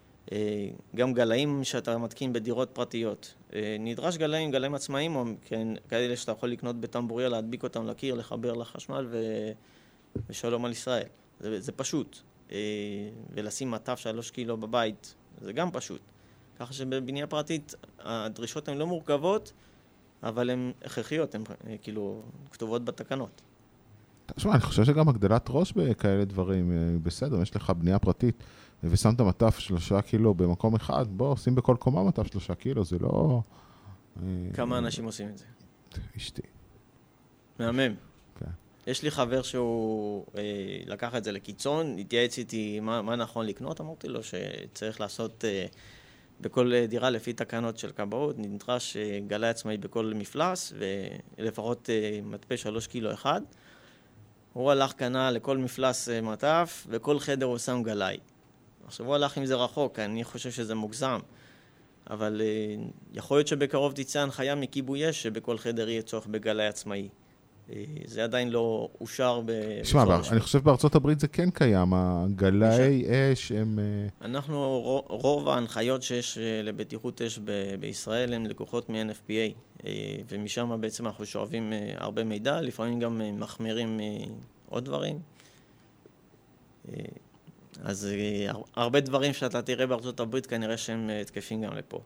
גם גלאים שאתה מתקין בדירות פרטיות. נדרש גלאים עצמאיים, או כאלה שאתה יכול לקנות בטמבוריה, להדביק אותם לקיר, לחבר לחשמל ושלום על ישראל. זה פשוט. ולשים מטף 3 קילו בבית, זה גם פשוט. ככה שבבנייה פרטית הדרישות הן לא מורכבות, אבל הן הכרחיות, הן כאילו כתובות בתקנות. תשמע, אני חושב שגם הגדלת ראש בכאלה דברים בסדר, יש לך בנייה פרטית ושמת מטף 3 קילו במקום אחד, בוא, שים בכל קומה מטף 3 קילו, זה לא... כמה אנשים עושים את זה? אשתי. מהמם. כן. יש לי חבר שהוא לקח את זה לקיצון, התייעץ איתי מה נכון לקנות, אמרתי לו שצריך לעשות בכל דירה לפי תקנות של כבאות, נדרש גלאי עצמאי בכל מפלס, ולפחות מטפה 3 קילו אחד. הוא הלך קנה לכל מפלס מטף, וכל חדר הוא שם גלאי. עכשיו הוא הלך עם זה רחוק, אני חושב שזה מוגזם. אבל יכול להיות שבקרוב תצא הנחיה מכיבוי אש שבכל חדר יהיה צורך בגלאי עצמאי. זה עדיין לא אושר שמע, אני חושב בארצות הברית זה כן קיים, הגלאי אש הם... אנחנו, רוב ההנחיות שיש לבטיחות אש בישראל הן לקוחות מ-NFPA, ומשם בעצם אנחנו שואבים הרבה מידע, לפעמים גם מחמירים עוד דברים. אז הרבה דברים שאתה תראה בארצות הברית כנראה שהם תקפים גם לפה.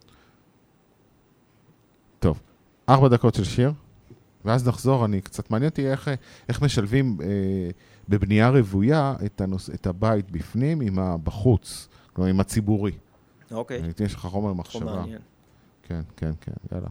טוב, 4 דקות של שיר. ואז נחזור, אני קצת מעניין אותי איך משלבים בבנייה רבויה את הבית בפנים עם בחוץ, כלומר עם הציבורי. אוקיי. יש לך חומר מחשבה. חומר מעניין. כן, כן, כן, יאללה.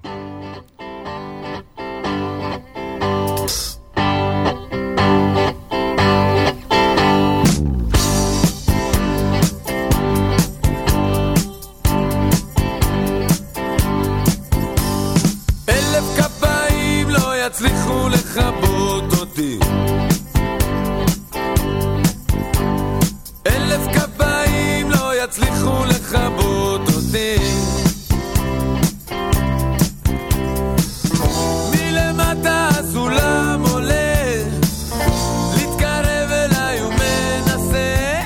יצליחו לחבות אותי 1000 כפיים לא יצליחו לחבות אותי מלמטה הסולם עולה להתקרב אליי ומנסה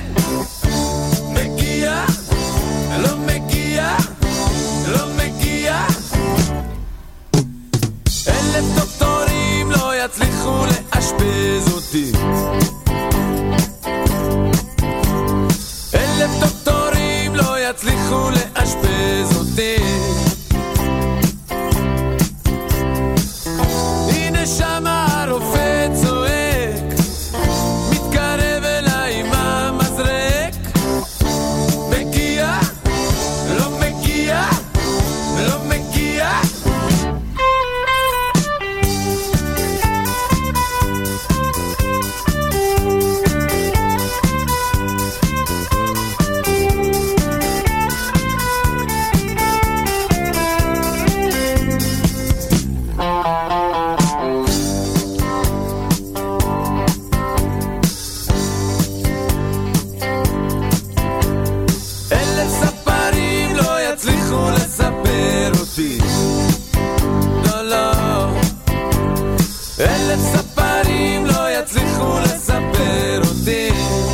מגיע, לא מגיע, לא מגיע 1000 דוקטורים לא יצליחו לאשפז אותי 1000 דוקטורים לא יצליחו לאשפז אותי הנה שמה הרופא צועק מתקרב אליי עם המזרק מגיע, לא מגיע, לא מגיע לספר אותי לא, לא 1000 ספרים לא יצליחו לספר אותי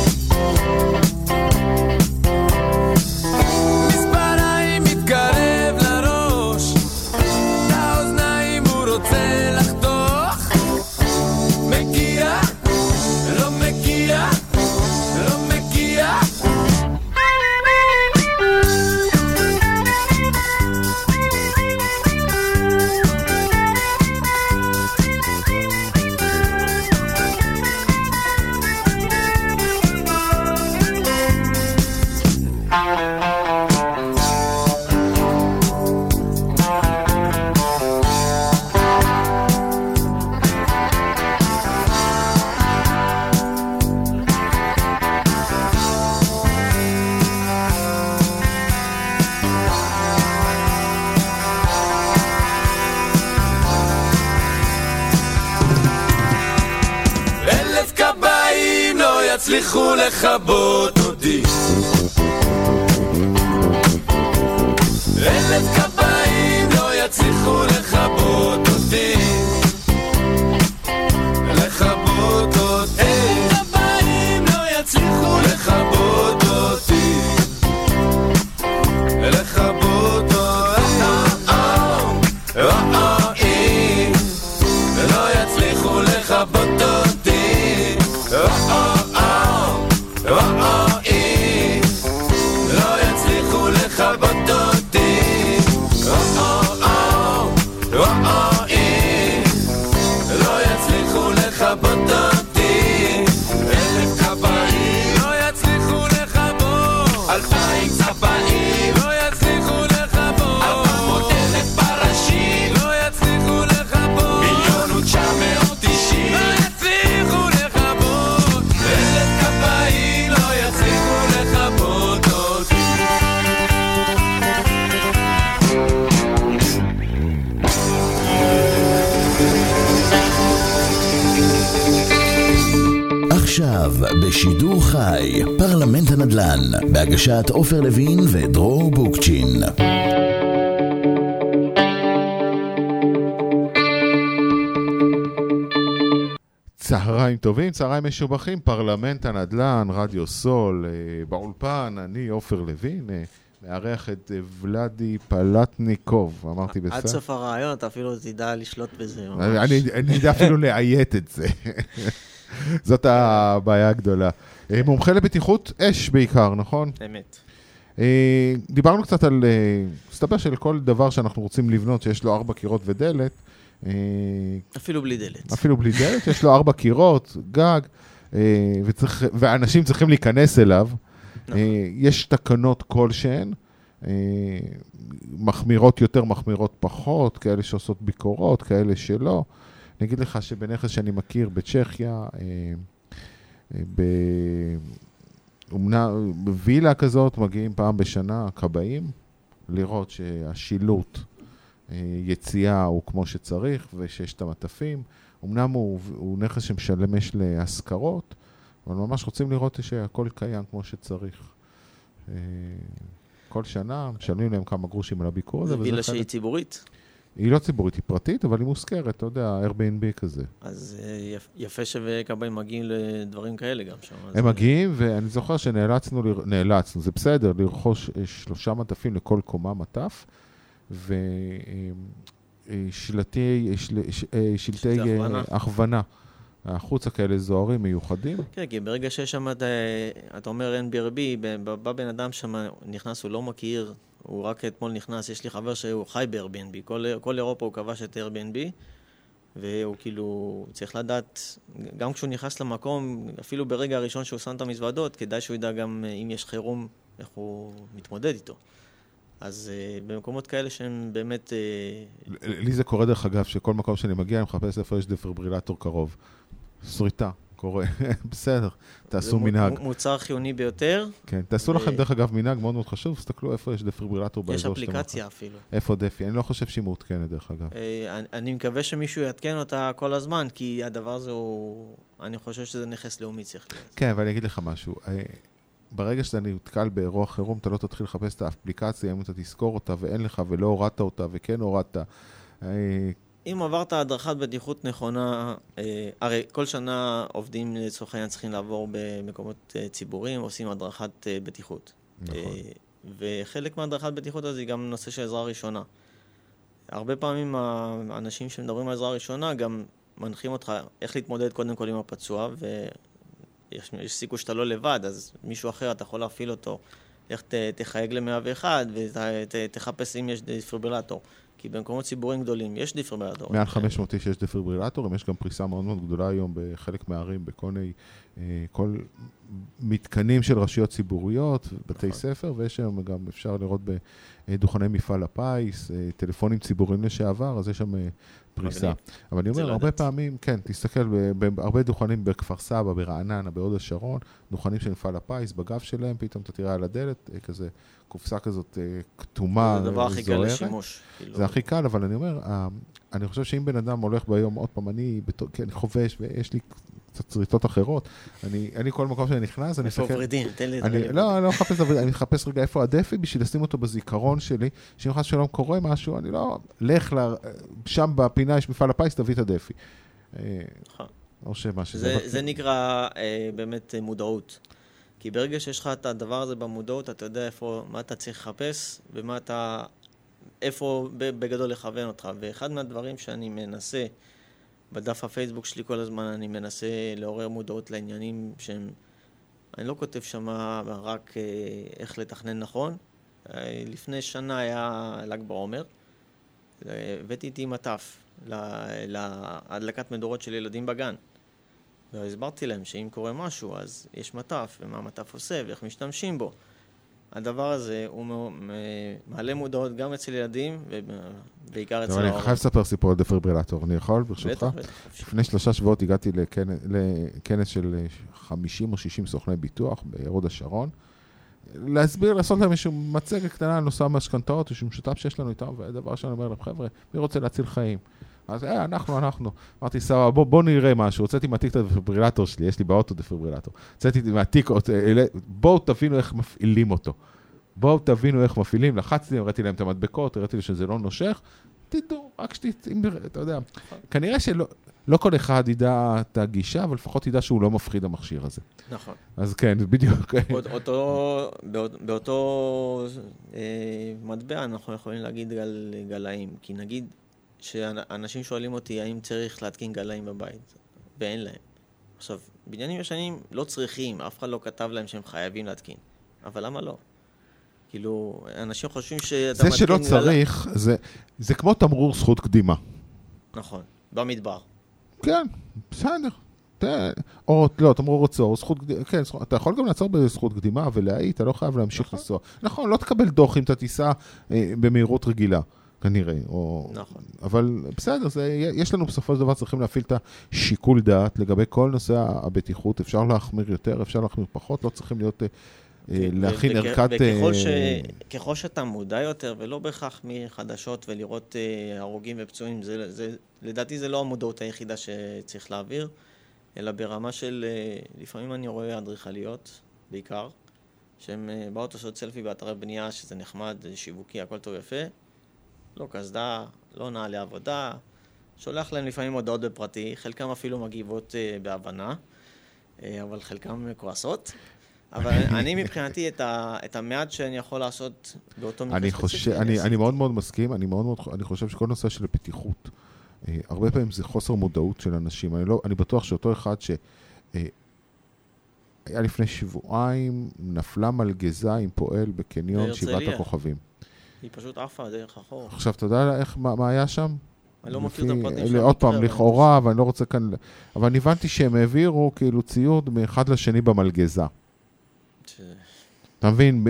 מספריים מתקרב לראש את האוזניים הוא רוצה לחתוך מגיע, לא מגיע, לא מגיע יצליחו לחבות אותי 1000 כפיים לא יצליחו לחבות אותי לחבות אותי 1000 כפיים לא יצליחו לחבות אותי לחבות אותי לא יצליחו לחבות אותי לא יצליחו לחבות אותי לא יצליחו לחבות אותי 1000 כפיים לא יצליחו לחבות 2000 צפאים לא יצליחו לחבות 400,000 פרשים לא יצליחו לחבות 1,990,000 לא יצליחו לחבות 1000 כפיים לא יצליחו לחבות אותי עכשיו בשידור חי פרלמנט הנדל"ן בהגשת עופר לוין ודרור בוקצ'ין. צהריים טובים, צהריים משובחים, פרלמנט הנדל"ן, רדיו סול, באולפן, אני עופר לוין, מארח את ולדי פלטניקוב, אמרתי בסדר? עד סוף הרעיון, אתה אפילו תדע לשלוט בזה. אני יודע אפילו לאיית את זה. זאת הבעיה הגדולה. מומחה לבטיחות אש בעיקר, נכון? אמת. דיברנו קצת על, מסתבר של כל דבר שאנחנו רוצים לבנות, שיש לו 4 קירות ודלת, אפילו בלי דלת. אפילו בלי דלת, יש לו 4 קירות, גג, ואנשים צריכים להיכנס אליו. יש תקנות כלשהן, מחמירות יותר, מחמירות פחות, כאלה שעושות ביקורות, כאלה שלא. אני אגיד לך שבנכס שאני מכיר בצ'כיה, בווילה כזאת מגיעים פעם בשנה כבאים, לראות שהשילוט יציאה הוא כמו שצריך, ושיש את המטפים. אמנם הוא נכס שמשלמש להשכרות, אבל ממש רוצים לראות שהכל קיים כמו שצריך. כל שנה משלמים להם כמה גרושים על הביקור הזה. זה וילה שהיא ציבורית? היא לא ציבורית, היא פרטית, אבל היא מוזכרת, אתה יודע, Airbnb כזה. אז יפה שכבאים מגיעים לדברים כאלה גם שם. הם מגיעים, ואני זוכר שנאלצנו, זה בסדר, לרכוש 3 מטפים לכל קומה מטף, ושלטי הכוונה. החוצה כאלה זוהרים מיוחדים. כן, כי ברגע שיש שם, אתה אומר Airbnb, בא בן אדם שם נכנס, הוא לא מכיר, הוא רק אתמול נכנס, יש לי חבר שהוא חי ב-Airbnb, כל אירופה הוא כבש את Airbnb, והוא כאילו צריך לדעת, גם כשהוא נכנס למקום, אפילו ברגע הראשון שהוא שם את המזוודות, כדאי שהוא ידע גם אם יש חירום, איך הוא מתמודד איתו. אז במקומות כאלה שהם באמת... לי זה קורה דרך אגב, שכל מקום שאני מגיע, אני מחפש איפה יש דפיברילטור קרוב. שריטה, קורה. בסדר, תעשו מנהג. זה מוצר חיוני ביותר. כן, תעשו לכם דרך אגב מנהג מאוד מאוד חשוב, תסתכלו איפה יש דפיברילטור באזור שאתם... יש אפליקציה אפילו. איפה דפי? אני לא חושב שהיא מעודכנת דרך אגב. אני מקווה שמישהו יתקן אותה כל הזמן, כי הדבר הזה הוא... אני חושב שזה נכס לאומי צריך להיות. כן, ואני אגיד לך משהו. ברגע שאתה נתקל באירוע חירום, אתה לא תתחיל לחפש את האפליקציה, אם אתה תזכור אותה ואין לך ולא הורדת אותה וכן הורדת. אם עברת הדרכת בטיחות נכונה, הרי כל שנה עובדים לצורך העניין צריכים לעבור במקומות ציבוריים, עושים הדרכת בטיחות. נכון. וחלק מהדרכת בטיחות הזה היא גם נושא של עזרה ראשונה. הרבה פעמים האנשים שמדברים על עזרה ראשונה גם מנחים אותך איך להתמודד קודם כל עם הפצוע, יש סיכוי שאתה לא לבד, אז מישהו אחר, אתה יכול להפעיל אותו, איך תחייג ל-101 ותחפש אם יש דפיברילטור. כי במקומות ציבוריים גדולים יש דפיברילטור. מעל 500 יש דפיברילטור, יש גם פריסה מאוד מאוד גדולה היום בחלק מהערים, כל מתקנים של רשויות ציבוריות, בתי ספר, ויש היום גם אפשר לראות בדוכני מפעל הפיס, טלפונים ציבוריים לשעבר, אז יש שם פריסה. אבל אני אומר, הרבה פעמים, כן, תסתכל, בהרבה דוכנים בכפר סבא, ברעננה, בהוד השרון, דוכנים של מפעל הפיס, בגב שלהם, פתאום אתה תראה על הדלת, כזה קופסה כזאת כתומה, זה דבר הכי קל לשימוש. זה הכי קל, אבל אני אומר, אני חושב שאם בן אדם הולך ביום, עוד פעם, אני חובש ויש לי קצת צריטות אחרות, אני כל מקום שאני נכנס, אני איפה ורידים? תן לי את זה. לא, אני לא מחפש, אני מחפש רגע איפה הדפי, בשביל לשים אותו בזיכרון שלי, שאם חס שלום קורה משהו, אני לא, לך שם בפינה יש מפעל הפיס, תביא את הדפי. או שמה שזה... זה נקרא באמת מודעות. כי ברגע שיש לך את הדבר הזה במודעות, אתה יודע מה אתה צריך לחפש, איפה בגדול לכוון אותך. ואחד מהדברים שאני מנסה, בדף הפייסבוק שלי כל הזמן, אני מנסה לעורר מודעות לעניינים שהם... אני לא כותב שם רק איך לתכנן נכון. לפני שנה היה ל"ג בעומר, הבאתי איתי מטף להדלקת מדורות של ילדים בגן. והסברתי להם שאם קורה משהו, אז יש מטף, ומה המטף עושה, ואיך משתמשים בו. הדבר הזה הוא מעלה מודעות גם אצל ילדים, ובעיקר אצל ההורים. אני חייב לספר סיפור על דפיברילטור, אני יכול ברשותך? בטח. לפני 3 שבועות הגעתי לכנס של 50 או 60 סוכני ביטוח בהוד השרון, להסביר, לעשות להם איזשהו מצגת קטנה על נושא המשכנתאות, איזשהו משותף שיש לנו איתם, והדבר שאני אומר להם, חבר'ה, מי רוצה להציל חיים? אז אנחנו. אמרתי, סבבה, בוא נראה משהו. הוצאתי מהתיק את הדפיברילטור שלי, יש לי באוטו דפיברילטור. הוצאתי מהתיק, בואו תבינו איך מפעילים אותו. בואו תבינו איך מפעילים. לחצתי, הראיתי להם את המדבקות, הראיתי לי שזה לא נושך. תדעו, רק אתה יודע. כנראה שלא, לא כל אחד ידע את הגישה, אבל לפחות ידע שהוא לא מפחיד המכשיר הזה. נכון. אז כן, בדיוק. באותו מטבע אנחנו יכולים להגיד גלאים, כי נגיד שאנשים שואלים אותי האם צריך להתקין גלאים בבית, ואין להם. עכשיו, בניינים ישנים לא צריכים, אף אחד לא כתב להם שהם חייבים להתקין, אבל למה לא? כאילו, אנשים חושבים שאתה מתקין... זה שלא צריך, זה כמו תמרור זכות קדימה. נכון, במדבר. כן, בסדר. או לא, תמרור עצור, זכות קדימה, כן, אתה יכול גם לעצור בזכות קדימה ולהעיט, אתה לא חייב להמשיך לנסוע. נכון, לא תקבל דוח אם אתה תיסע במהירות רגילה, כנראה. נכון. אבל בסדר, יש לנו בסופו של דבר צריכים להפעיל את השיקול דעת לגבי כל נושא הבטיחות, אפשר להחמיר יותר, אפשר להחמיר פחות, לא צריכים להיות... להכין ערכת... וככל שאתה מודע יותר, ולא בהכרח מחדשות ולראות הרוגים ופצועים, לדעתי זה לא המודעות היחידה שצריך להעביר, אלא ברמה של, לפעמים אני רואה אדריכליות, בעיקר, שהן באות לעשות סלפי באתרי בנייה, שזה נחמד, שיווקי, הכל טוב יפה, לא קסדה, לא נעלי עבודה, שולח להם לפעמים הודעות בפרטי, חלקם אפילו מגיבות בהבנה, אבל חלקם כועסות. אבל אני מבחינתי את המעט שאני יכול לעשות באותו מקרה ספציפי. אני מאוד מאוד מסכים, אני חושב שכל נושא של פתיחות, הרבה פעמים זה חוסר מודעות של אנשים. אני בטוח שאותו אחד שהיה לפני שבועיים, נפלה מלגזה עם פועל בקניון שבעת הכוכבים. היא פשוט עפה דרך החור. עכשיו, אתה יודע מה היה שם? אני לא מכיר את הפרטים של עוד פעם, לכאורה, ואני לא רוצה כאן... אבל אני הבנתי שהם העבירו כאילו ציוד מאחד לשני במלגזה. אתה מבין,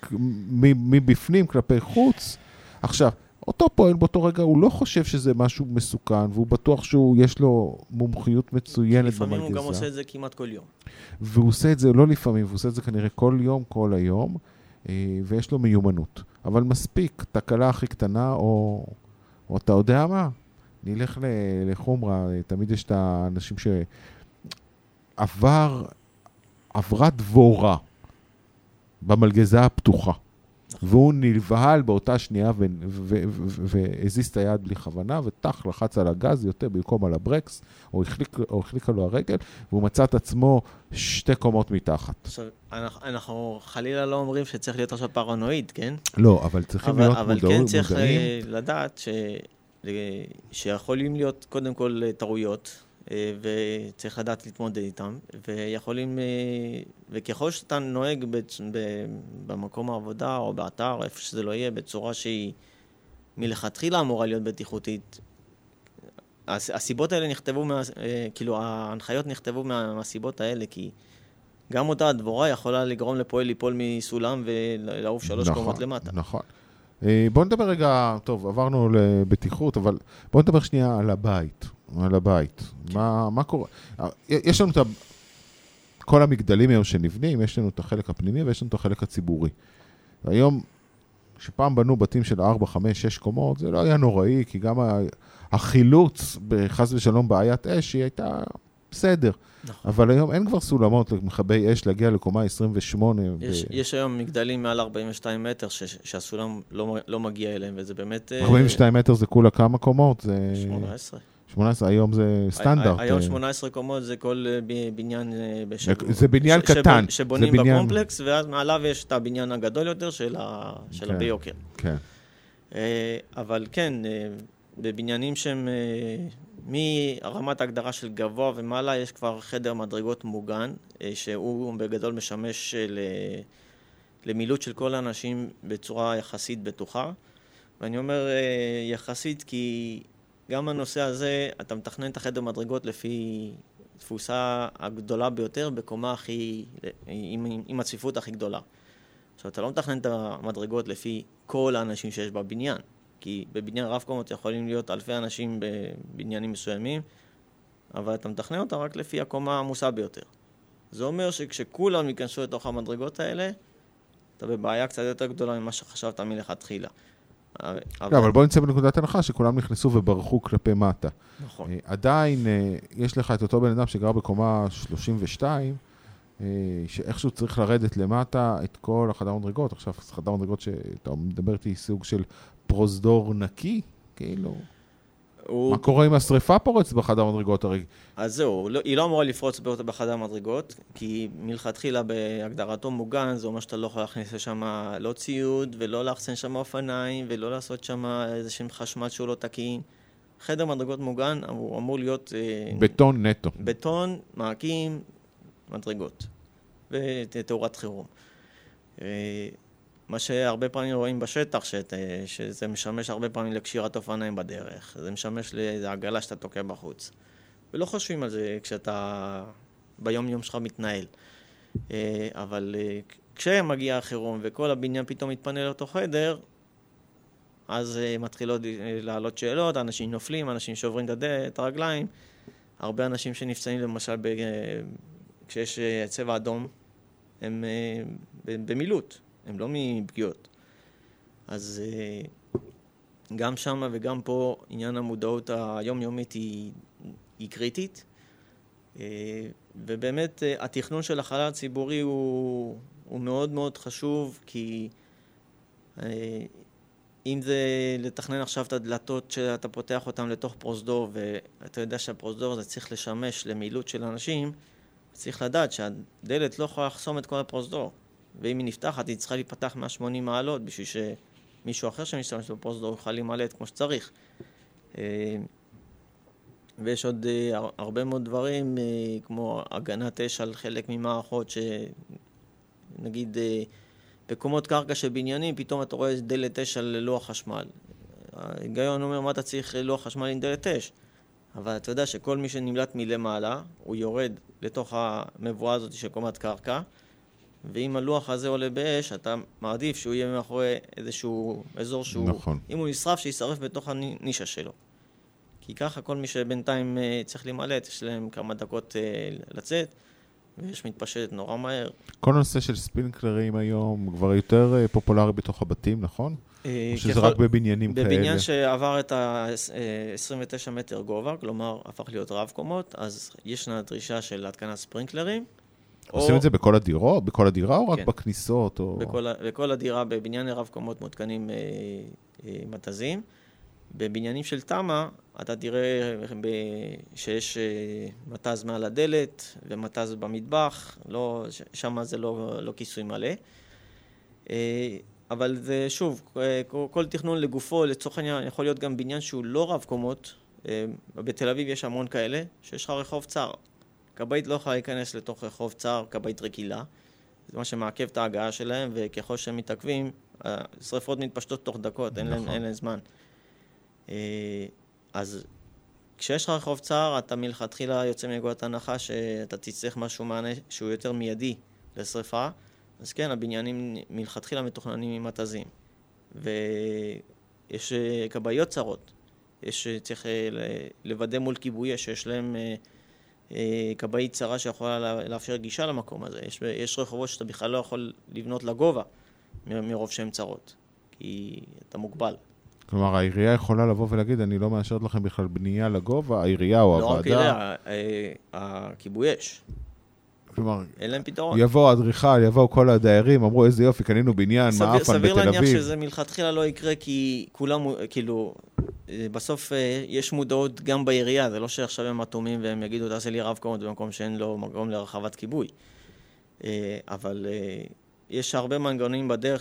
מבפנים כלפי חוץ. עכשיו, אותו פועל באותו רגע, הוא לא חושב שזה משהו מסוכן, והוא בטוח שיש לו מומחיות מצוינת במלגזה. לפעמים הוא גם עושה את זה כמעט כל יום. והוא עושה את זה, לא לפעמים, הוא עושה את זה כנראה כל יום, כל היום, ויש לו מיומנות. אבל מספיק, תקלה הכי קטנה, או אתה יודע מה? נלך לחומרה, תמיד יש את האנשים עברה דבורה במלגזה הפתוחה. והוא נלבהל באותה שנייה והזיז את היד בלי כוונה, ותח לחץ על הגז יותר במקום על הברקס, או החליקה לו הרגל, והוא מצא את עצמו 2 קומות מתחת. עכשיו, אנחנו חלילה לא אומרים שצריך להיות עכשיו פרנואיד, כן? לא, אבל צריכים להיות מודעים. אבל כן צריך לדעת שיכולים להיות קודם כל טעויות, וצריך לדעת להתמודד איתם, וככל שאתה נוהג במקום העבודה או באתר, איפה שזה לא יהיה, בצורה שהיא מלכתחילה אמורה להיות בטיחותית, הסיבות האלה נכתבו, כאילו ההנחיות נכתבו מהסיבות האלה, כי גם אותה הדבורה יכולה לגרום לפועל ליפול מסולם ולעוף 3 קומות למטה. נכון. בואו נדבר רגע, טוב, עברנו לבטיחות, אבל בואו נדבר שנייה על הבית. על הבית. מה קורה? יש לנו את כל המגדלים היום שנבנים, יש לנו את החלק הפנימי ויש לנו את החלק הציבורי. היום, כשפעם בנו בתים של 4, 5, 6 קומות, זה לא היה נוראי, כי גם החילוץ בחס ושלום בעיית אש, היא הייתה בסדר. אבל היום אין כבר סולמות למכבי אש להגיע לקומה 28. יש היום מגדלים מעל 42 מטר שהסולם לא מגיע אליהם, וזה באמת... 42 מטר זה כולה כמה קומות? 18. 18, היום זה סטנדרט. היום 18 קומות זה כל בניין... זה בניין קטן. שבונים בקומפלקס, ואז מעליו יש את הבניין הגדול יותר של הביוקר. כן. אבל כן, בבניינים שהם... מרמת ההגדרה של גבוה ומעלה, יש כבר חדר מדרגות מוגן, שהוא בגדול משמש למילוט של כל האנשים בצורה יחסית בטוחה. ואני אומר יחסית כי גם הנושא הזה, אתה מתכנן את החדר מדרגות לפי תפוסה הגדולה ביותר, בקומה הכי, עם הצפיפות הכי גדולה. עכשיו, אתה לא מתכנן את המדרגות לפי כל האנשים שיש בבניין. כי בבניין רב קומות יכולים להיות אלפי אנשים בבניינים מסוימים, אבל אתה מתכנן אותה רק לפי הקומה העמוסה ביותר. זה אומר שכשכולם ייכנסו לתוך המדרגות האלה, אתה בבעיה קצת יותר גדולה ממה שחשבת מלכתחילה. אבל בוא נצא בנקודת הנחה שכולם נכנסו וברחו כלפי מטה. נכון. עדיין יש לך את אותו בן אדם שגר בקומה 32, שאיכשהו צריך לרדת למטה את כל החדר מדרגות. עכשיו, חדר מדרגות שאתה מדבר איתי סוג של פרוזדור נקי, כאילו. מה קורה אם השריפה פורץ בחדר המדרגות הרי? אז זהו, היא לא אמורה לפרוץ בחדר המדרגות, כי מלכתחילה בהגדרתו מוגן, זה אומר שאתה לא יכול להכניס לשם לא ציוד, ולא להחסן שם אופניים, ולא לעשות שם איזשהו חשמל שהוא לא תקין. חדר מדרגות מוגן הוא אמור להיות... בטון נטו. בטון, מעקים, מדרגות. ותאורת חירום. מה שהרבה פעמים רואים בשטח, שזה משמש הרבה פעמים לקשירת אופניים בדרך. זה משמש לעגלה שאתה תוקע בחוץ. ולא חושבים על זה כשאתה ביום יום שלך מתנהל. אבל כשמגיע החירום וכל הבניין פתאום מתפנה לאותו חדר, אז מתחילות לעלות שאלות, אנשים נופלים, אנשים שוברים את הרגליים. הרבה אנשים שנפצעים למשל כשיש צבע אדום, הם במילוט. הם לא מפגיעות. אז גם שם וגם פה עניין המודעות היומיומית היא קריטית. ובאמת התכנון של החלל הציבורי הוא מאוד מאוד חשוב, כי אם זה לתכנן עכשיו את הדלתות שאתה פותח אותם לתוך פרוזדור, ואתה יודע שהפרוזדור הזה צריך לשמש למילוט של אנשים, צריך לדעת שהדלת לא יכולה לחסום את כל הפרוזדור. ואם היא נפתחת, היא צריכה להיפתח 180 מעלות, בשביל שמישהו אחר שמשתמש בפרוזדור יוכל להימלט כמו שצריך. ויש עוד הרבה מאוד דברים, כמו הגנת אש על חלק ממערכות, שנגיד בקומות קרקע של בניינים, פתאום אתה רואה דלת אש על לוח חשמל. ההיגיון אומר, מה אתה צריך לוח חשמל עם דלת אש? אבל אתה יודע שכל מי שנמלט מלמעלה, הוא יורד לתוך המבואה הזאת של קומת קרקע, ואם הלוח הזה עולה באש, אתה מעדיף שהוא יהיה מאחורי איזשהו אזור שהוא... נכון. אם הוא נשרף, שישרף בתוך הנישה שלו. כי ככה כל מי שבינתיים צריך להימלט, יש להם כמה דקות לצאת, ויש מתפשט נורא מהר. כל הנושא של ספינקלרים היום כבר יותר פופולרי בתוך הבתים, נכון? או שזה רק בבניינים כאלה? בבניין שעבר את ה-29 מטר גובה, כלומר הפך להיות רב קומות, אז ישנה דרישה של התקנת ספרינקלרים. עושים את זה בכל הדירה? בכל הדירה או רק בכניסות? בכל הדירה, בבניין רב קומות מותקנים מתזים. בבניינים של תמה, אתה תראה שיש מתז מעל הדלת ומתז במטבח, שם זה לא כיסוי מלא. אבל זה שוב, כל תכנון לגופו, לצורך העניין, יכול להיות גם בניין שהוא לא רב קומות. בתל אביב יש המון כאלה, שיש לך רחוב צר. כבאית לא יכולה להיכנס לתוך רחוב צר, כבאית רגילה. זה מה שמעכב את ההגעה שלהם, וככל שהם מתעכבים, השריפות מתפשטות תוך דקות, אין להם זמן. אז כשיש לך רחוב צר, אתה מלכתחילה יוצא מנקודת הנחה שאתה תצטרך משהו מענה שהוא יותר מיידי לשריפה. אז כן, הבניינים מלכתחילה מתוכננים עם מתזים. ויש כבאיות צרות. צריך לוודא מול כיבוי שיש להם כבאית צרה שיכולה לאפשר גישה למקום הזה. יש רחובות שאתה בכלל לא יכול לבנות לגובה מרוב שהן צרות, כי אתה מוגבל. כלומר, העירייה יכולה לבוא ולהגיד, אני לא מאשרת לכם בכלל בנייה לגובה, העירייה או הוועדה. לא רק העירייה, הכיבוי אש. כלומר, אין להם פתרון. יבוא האדריכל, יבואו כל הדיירים, אמרו איזה יופי, קנינו בניין, מאפן בתל אביב. סביר להניח שזה מלכתחילה לא יקרה, כי כולם, כאילו, בסוף יש מודעות גם בעירייה, זה לא שעכשיו הם אטומים והם יגידו, תעשה לי רב קומות במקום שאין לו מקום לרחבת כיבוי. אבל יש הרבה מנגנונים בדרך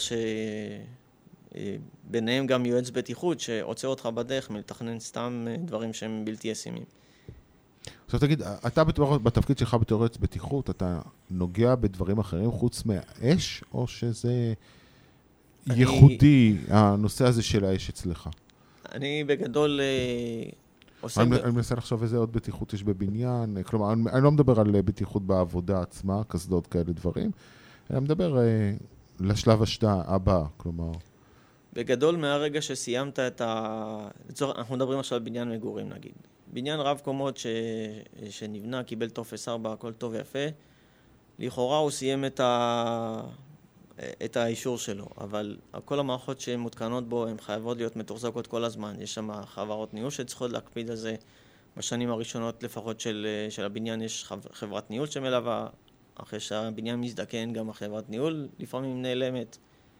ביניהם גם יועץ בטיחות שעוצר אותך בדרך מלתכנן סתם דברים שהם בלתי ישימים. עכשיו תגיד, אתה בתפקיד שלך בתור יועץ בטיחות, אתה נוגע בדברים אחרים חוץ מהאש, או שזה ייחודי, הנושא הזה של האש אצלך? אני בגדול עושה... אני מנסה לחשוב איזה עוד בטיחות יש בבניין, כלומר, אני לא מדבר על בטיחות בעבודה עצמה, כסדות כאלה דברים, אני מדבר לשלב הבא, כלומר... בגדול, מהרגע שסיימת אנחנו מדברים עכשיו על בניין מגורים, נגיד. בניין רב קומות שנבנה, קיבל טופס 4, הכל טוב ויפה. לכאורה הוא סיים את האישור שלו, אבל כל המערכות שמותקנות בו הן חייבות להיות מתוחזקות כל הזמן. יש שם חברות ניהול שצריכות להקפיד על זה. בשנים הראשונות לפחות של הבניין יש חברת ניהול שמלווה. אחרי שהבניין מזדקן, גם החברת ניהול לפעמים נעלמת.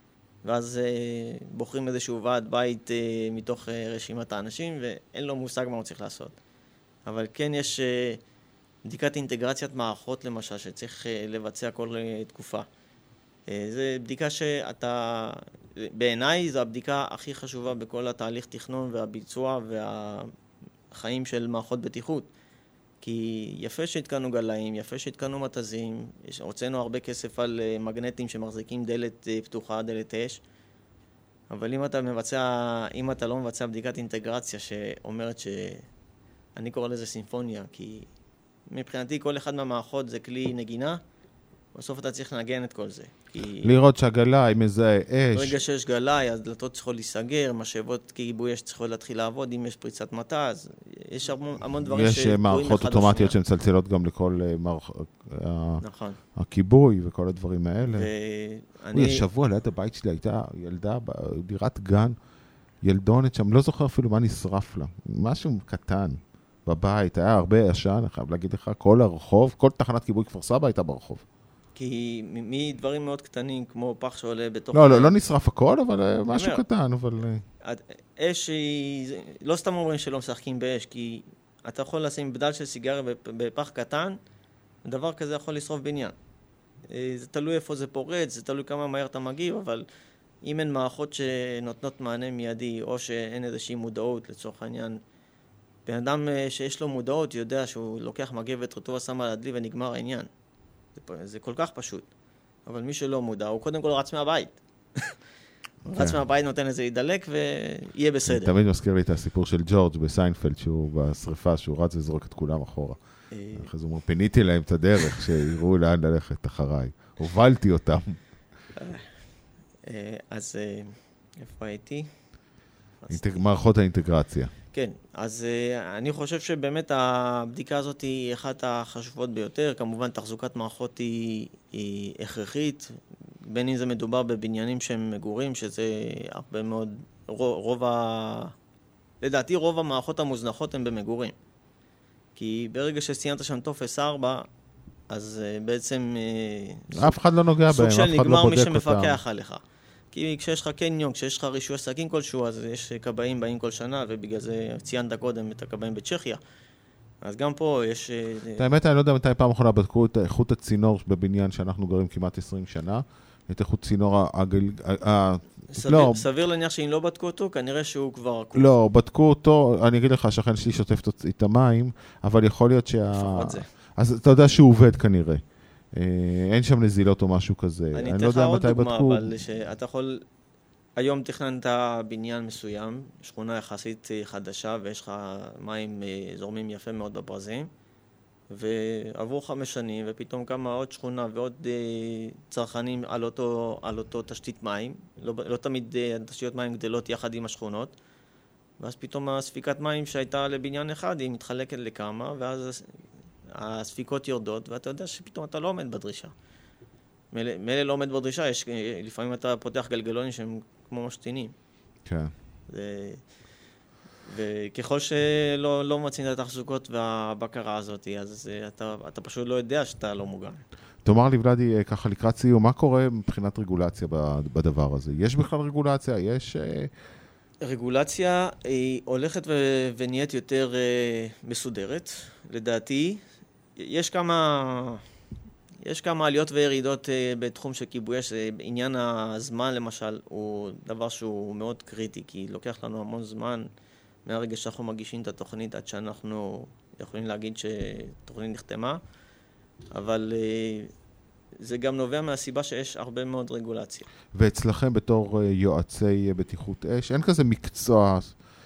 ואז בוחרים איזשהו ועד בית מתוך רשימת האנשים, ואין לו מושג מה הוא צריך לעשות. אבל כן יש בדיקת אינטגרציית מערכות למשל, שצריך לבצע כל תקופה. זו בדיקה שאתה, בעיניי זו הבדיקה הכי חשובה בכל התהליך תכנון והביצוע והחיים של מערכות בטיחות. כי יפה שהתקנו גלאים, יפה שהתקנו מטזים, הוצאנו הרבה כסף על מגנטים שמחזיקים דלת פתוחה, דלת אש, אבל אם אתה לא מבצע בדיקת אינטגרציה שאומרת אני קורא לזה סימפוניה, כי מבחינתי כל אחד מהמערכות זה כלי נגינה, בסוף אתה צריך לנגן את כל זה. לראות שהגלאי מזהה אש. ברגע שיש גלאי, אז דלתות צריכות להיסגר, משאבות כיבוי אש צריכות להתחיל לעבוד, אם יש פריצת מטז, יש המון דברים יש מערכות אוטומטיות שמצלצלות גם לכל נכון. הכיבוי וכל הדברים האלה. השבוע ליד הבית שלי הייתה ילדה בדירת גן, ילדונת שם, לא זוכר אפילו מה נשרף לה, משהו קטן בבית, היה הרבה עשן, אני חייב להגיד לך, כל הרחוב, כל תחנת כיבוי כפר סבא הייתה ברחוב. כי מדברים מאוד קטנים, כמו פח שעולה בתוך... לא נשרף הכל, אבל משהו קטן, אבל... אש היא... לא סתם אומרים שלא משחקים באש, כי אתה יכול לשים בדל של סיגריה בפח קטן, דבר כזה יכול לשרוף בניין. זה תלוי איפה זה פורץ, זה תלוי כמה מהר אתה מגיב, אבל אם אין מערכות שנותנות מענה מיידי, או שאין איזושהי מודעות לצורך העניין, בן אדם שיש לו מודעות יודע שהוא לוקח מגבת רטובה, שם על הדלי ונגמר העניין. זה כל כך פשוט. אבל מי שלא מודע, הוא קודם כל רץ מהבית. רץ מהבית נותן לזה להידלק ויהיה בסדר. תמיד מזכיר לי את הסיפור של ג'ורג' בסיינפלד, שהוא בשריפה, שהוא רץ וזרוק את כולם אחורה. אחרי זה הוא אומר, פיניתי להם את הדרך, שיראו לאן ללכת אחריי. הובלתי אותם. אז איפה הייתי? מערכות האינטגרציה. כן, אז אני חושב שבאמת הבדיקה הזאת היא אחת החשובות ביותר. כמובן, תחזוקת מערכות היא הכרחית, בין אם זה מדובר בבניינים שהם מגורים, שזה הרבה מאוד, לדעתי רוב המערכות המוזנחות הן במגורים. כי ברגע שציינת שם טופס 4, אז בעצם... אף אחד לא נוגע בהם, אף אחד לא בודק אותם. סוג של נגמר מי שמפקח עליך. כי כשיש לך קניון, כשיש לך רישוי עסקים כלשהו, אז יש קבעים באים כל שנה, ובגלל זה ציינת קודם את הקבעים בצ'כיה. אז גם פה יש... האמת, אני לא יודע מתי פעם אחרונה בדקו את איכות הצינור בבניין שאנחנו גרים כמעט 20 שנה, את איכות צינור סביר להניח שאם לא בדקו אותו, כנראה שהוא כבר... לא, בדקו אותו, אני אגיד לך, השכן שלי שוטף את המים, אבל יכול להיות לפחות זה. אז אתה יודע שהוא עובד כנראה. אין שם נזילות או משהו כזה. אני אתן לך עוד דוגמה, אבל שאתה יכול... היום תכננת בניין מסוים, שכונה יחסית חדשה, ויש לך מים זורמים יפה מאוד בברזים, ועבור 5 שנים, ופתאום קמה עוד שכונה ועוד צרכנים על אותו תשתית מים. לא תמיד תשתיות מים גדלות יחד עם השכונות, ואז פתאום הספיקת מים שהייתה לבניין אחד, היא מתחלקת לכמה, ואז הספיקות יורדות, ואתה יודע שפתאום אתה לא עומד בדרישה. מילא לא עומד בדרישה, לפעמים אתה פותח גלגלונים שהם כמו משתינים. כן. וככל שלא מציעים את התחזוקות והבקרה הזאת, אז אתה פשוט לא יודע שאתה לא מוגן. תאמר לי, ולדי, ככה לקראת סיום, מה קורה מבחינת רגולציה בדבר הזה? יש בכלל רגולציה? יש... רגולציה היא הולכת ונהיית יותר מסודרת. לדעתי, יש כמה עליות וירידות בתחום של כיבוי אש. עניין הזמן למשל הוא דבר שהוא מאוד קריטי, כי לוקח לנו המון זמן מהרגע שאנחנו מגישים את התוכנית עד שאנחנו יכולים להגיד שתוכנית נחתמה, אבל זה גם נובע מהסיבה שיש הרבה מאוד רגולציה. ואצלכם בתור יועצי בטיחות אש, אין כזה מקצוע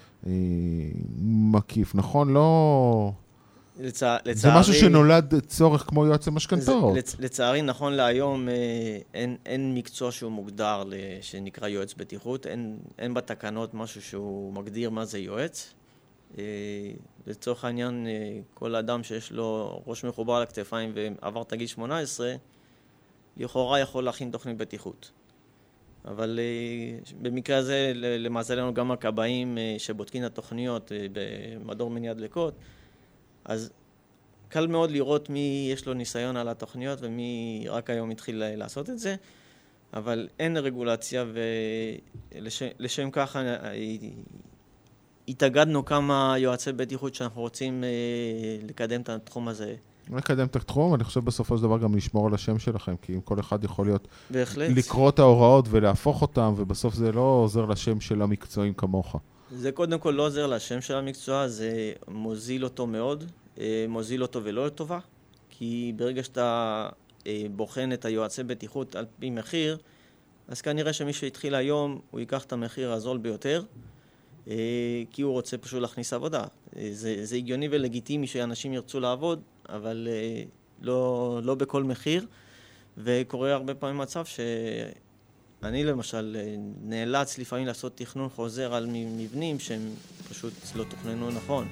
מקיף, נכון? לא... לצערי... זה משהו שנולד צורך כמו יועצי משכנתאות. לצערי, נכון להיום, אין מקצוע שהוא מוגדר שנקרא יועץ בטיחות, אין בתקנות משהו שהוא מגדיר מה זה יועץ. לצורך העניין, כל אדם שיש לו ראש מחובר על הכתפיים ועבר את גיל 18, לכאורה יכול להכין תוכנית בטיחות. אבל במקרה הזה, למזלנו גם הכבאים שבודקים את התוכניות במדור מניעת דלקות, אז קל מאוד לראות מי יש לו ניסיון על התוכניות ומי רק היום התחיל לעשות את זה. אבל אין רגולציה, ולשם ככה התאגדנו כמה יועצי בטיחות שאנחנו רוצים לקדם את התחום הזה. לקדם את התחום, אני חושב בסופו של דבר גם לשמור על השם שלכם, כי אם כל אחד יכול להיות בהחלט. לקרוא את ההוראות ולהפוך אותם, ובסוף זה לא עוזר לשם של המקצועים כמוך. זה קודם כל לא עוזר לשם של המקצוע, זה מוזיל אותו מאוד, מוזיל אותו ולא לטובה, כי ברגע שאתה בוחן את היועצי בטיחות על פי מחיר, אז כנראה שמי שהתחיל היום, הוא ייקח את המחיר הזול ביותר, כי הוא רוצה פשוט להכניס עבודה. זה הגיוני ולגיטימי שאנשים ירצו לעבוד, אבל לא בכל מחיר, וקורה הרבה פעמים מצב שאני למשל נאלץ לפעמים לעשות תכנון חוזר על מבנים שהם פשוט לא תוכננו נכון.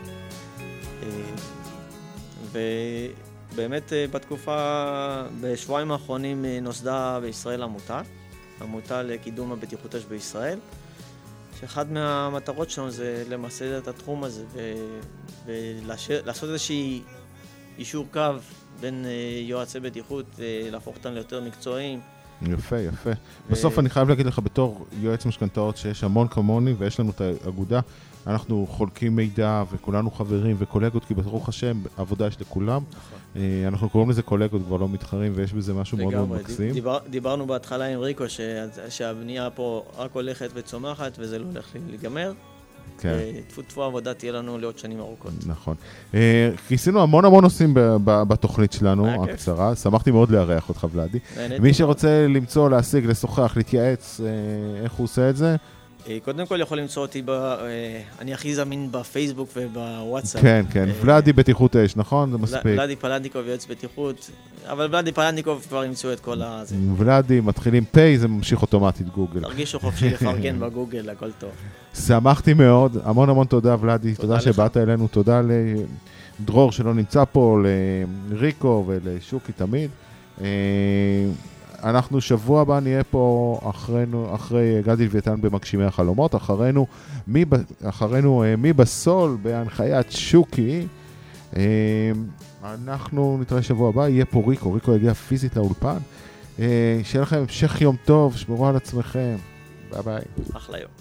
ובאמת בשבועיים האחרונים נוסדה בישראל עמותה לקידום הבטיחות אש בישראל, שאחד מהמטרות שלנו זה למסד את התחום הזה ולעשות איזושהי אישור קו בין יועצי בטיחות, להפוך אותם ליותר מקצועיים. יפה, יפה. בסוף אני חייב להגיד לך בתור יועץ משכנתאות שיש המון כמוני ויש לנו את האגודה, אנחנו חולקים מידע וכולנו חברים וקולגות, כי ברוך השם עבודה יש לכולם. אנחנו קוראים לזה קולגות, כבר לא מתחרים, ויש בזה משהו מאוד מאוד מקסים. דיברנו בהתחלה עם ריקו שהבנייה פה רק הולכת וצומחת וזה לא הולך להיגמר. טפו העבודה תהיה לנו לעוד שנים ארוכות. נכון. כיסינו המון נושאים בתוכנית שלנו הקצרה. שמחתי מאוד לארח אותך, ולדי. מי שרוצה למצוא, להשיג, לשוחח, להתייעץ, איך הוא עושה את זה? קודם כל יכול למצוא אותי, אני הכי זמין בפייסבוק ובוואטסאפ. כן, כן, ולדי בטיחות אש, נכון? זה מספיק. ולדי פלדניקוב יועץ בטיחות, אבל ולדי פלדניקוב כבר ימצאו את כל הזה. ולדי, מתחילים פיי, זה ממשיך אוטומטית גוגל. תרגישו חופשי לפרגן בגוגל, הכל טוב. שמחתי מאוד, המון תודה ולדי, תודה שבאת אלינו, תודה לדרור שלא נמצא פה, לריקו ולשוקי תמיד. אנחנו שבוע הבא נהיה פה אחרי גדי לוויתן במגשימי החלומות, אחרינו מי בסול בהנחיית שוקי. אנחנו נתראה שבוע הבא, יהיה פה ריקו יגיע פיזית לאולפן. שיהיה לכם המשך יום טוב, שמרו על עצמכם, ביי ביי. אחלה יום.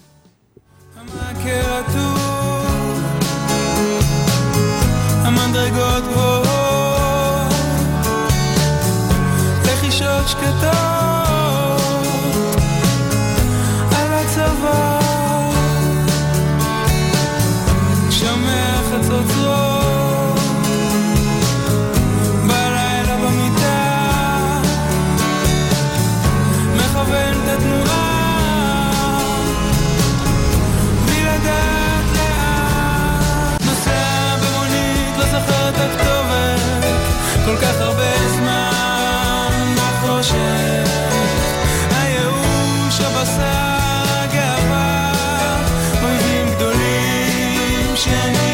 המדרגות גבוהות, לחישות שקטות על הצבא, שומע חצוצרות בלילה במיטה, מכוון את התנועה בלי לדעת לאן, נוסע במונית, לא זוכר את הכתובת, כל כך הרבה זמן בחושך, הייאוש הבשר הגאווה, אויבים גדולים שאני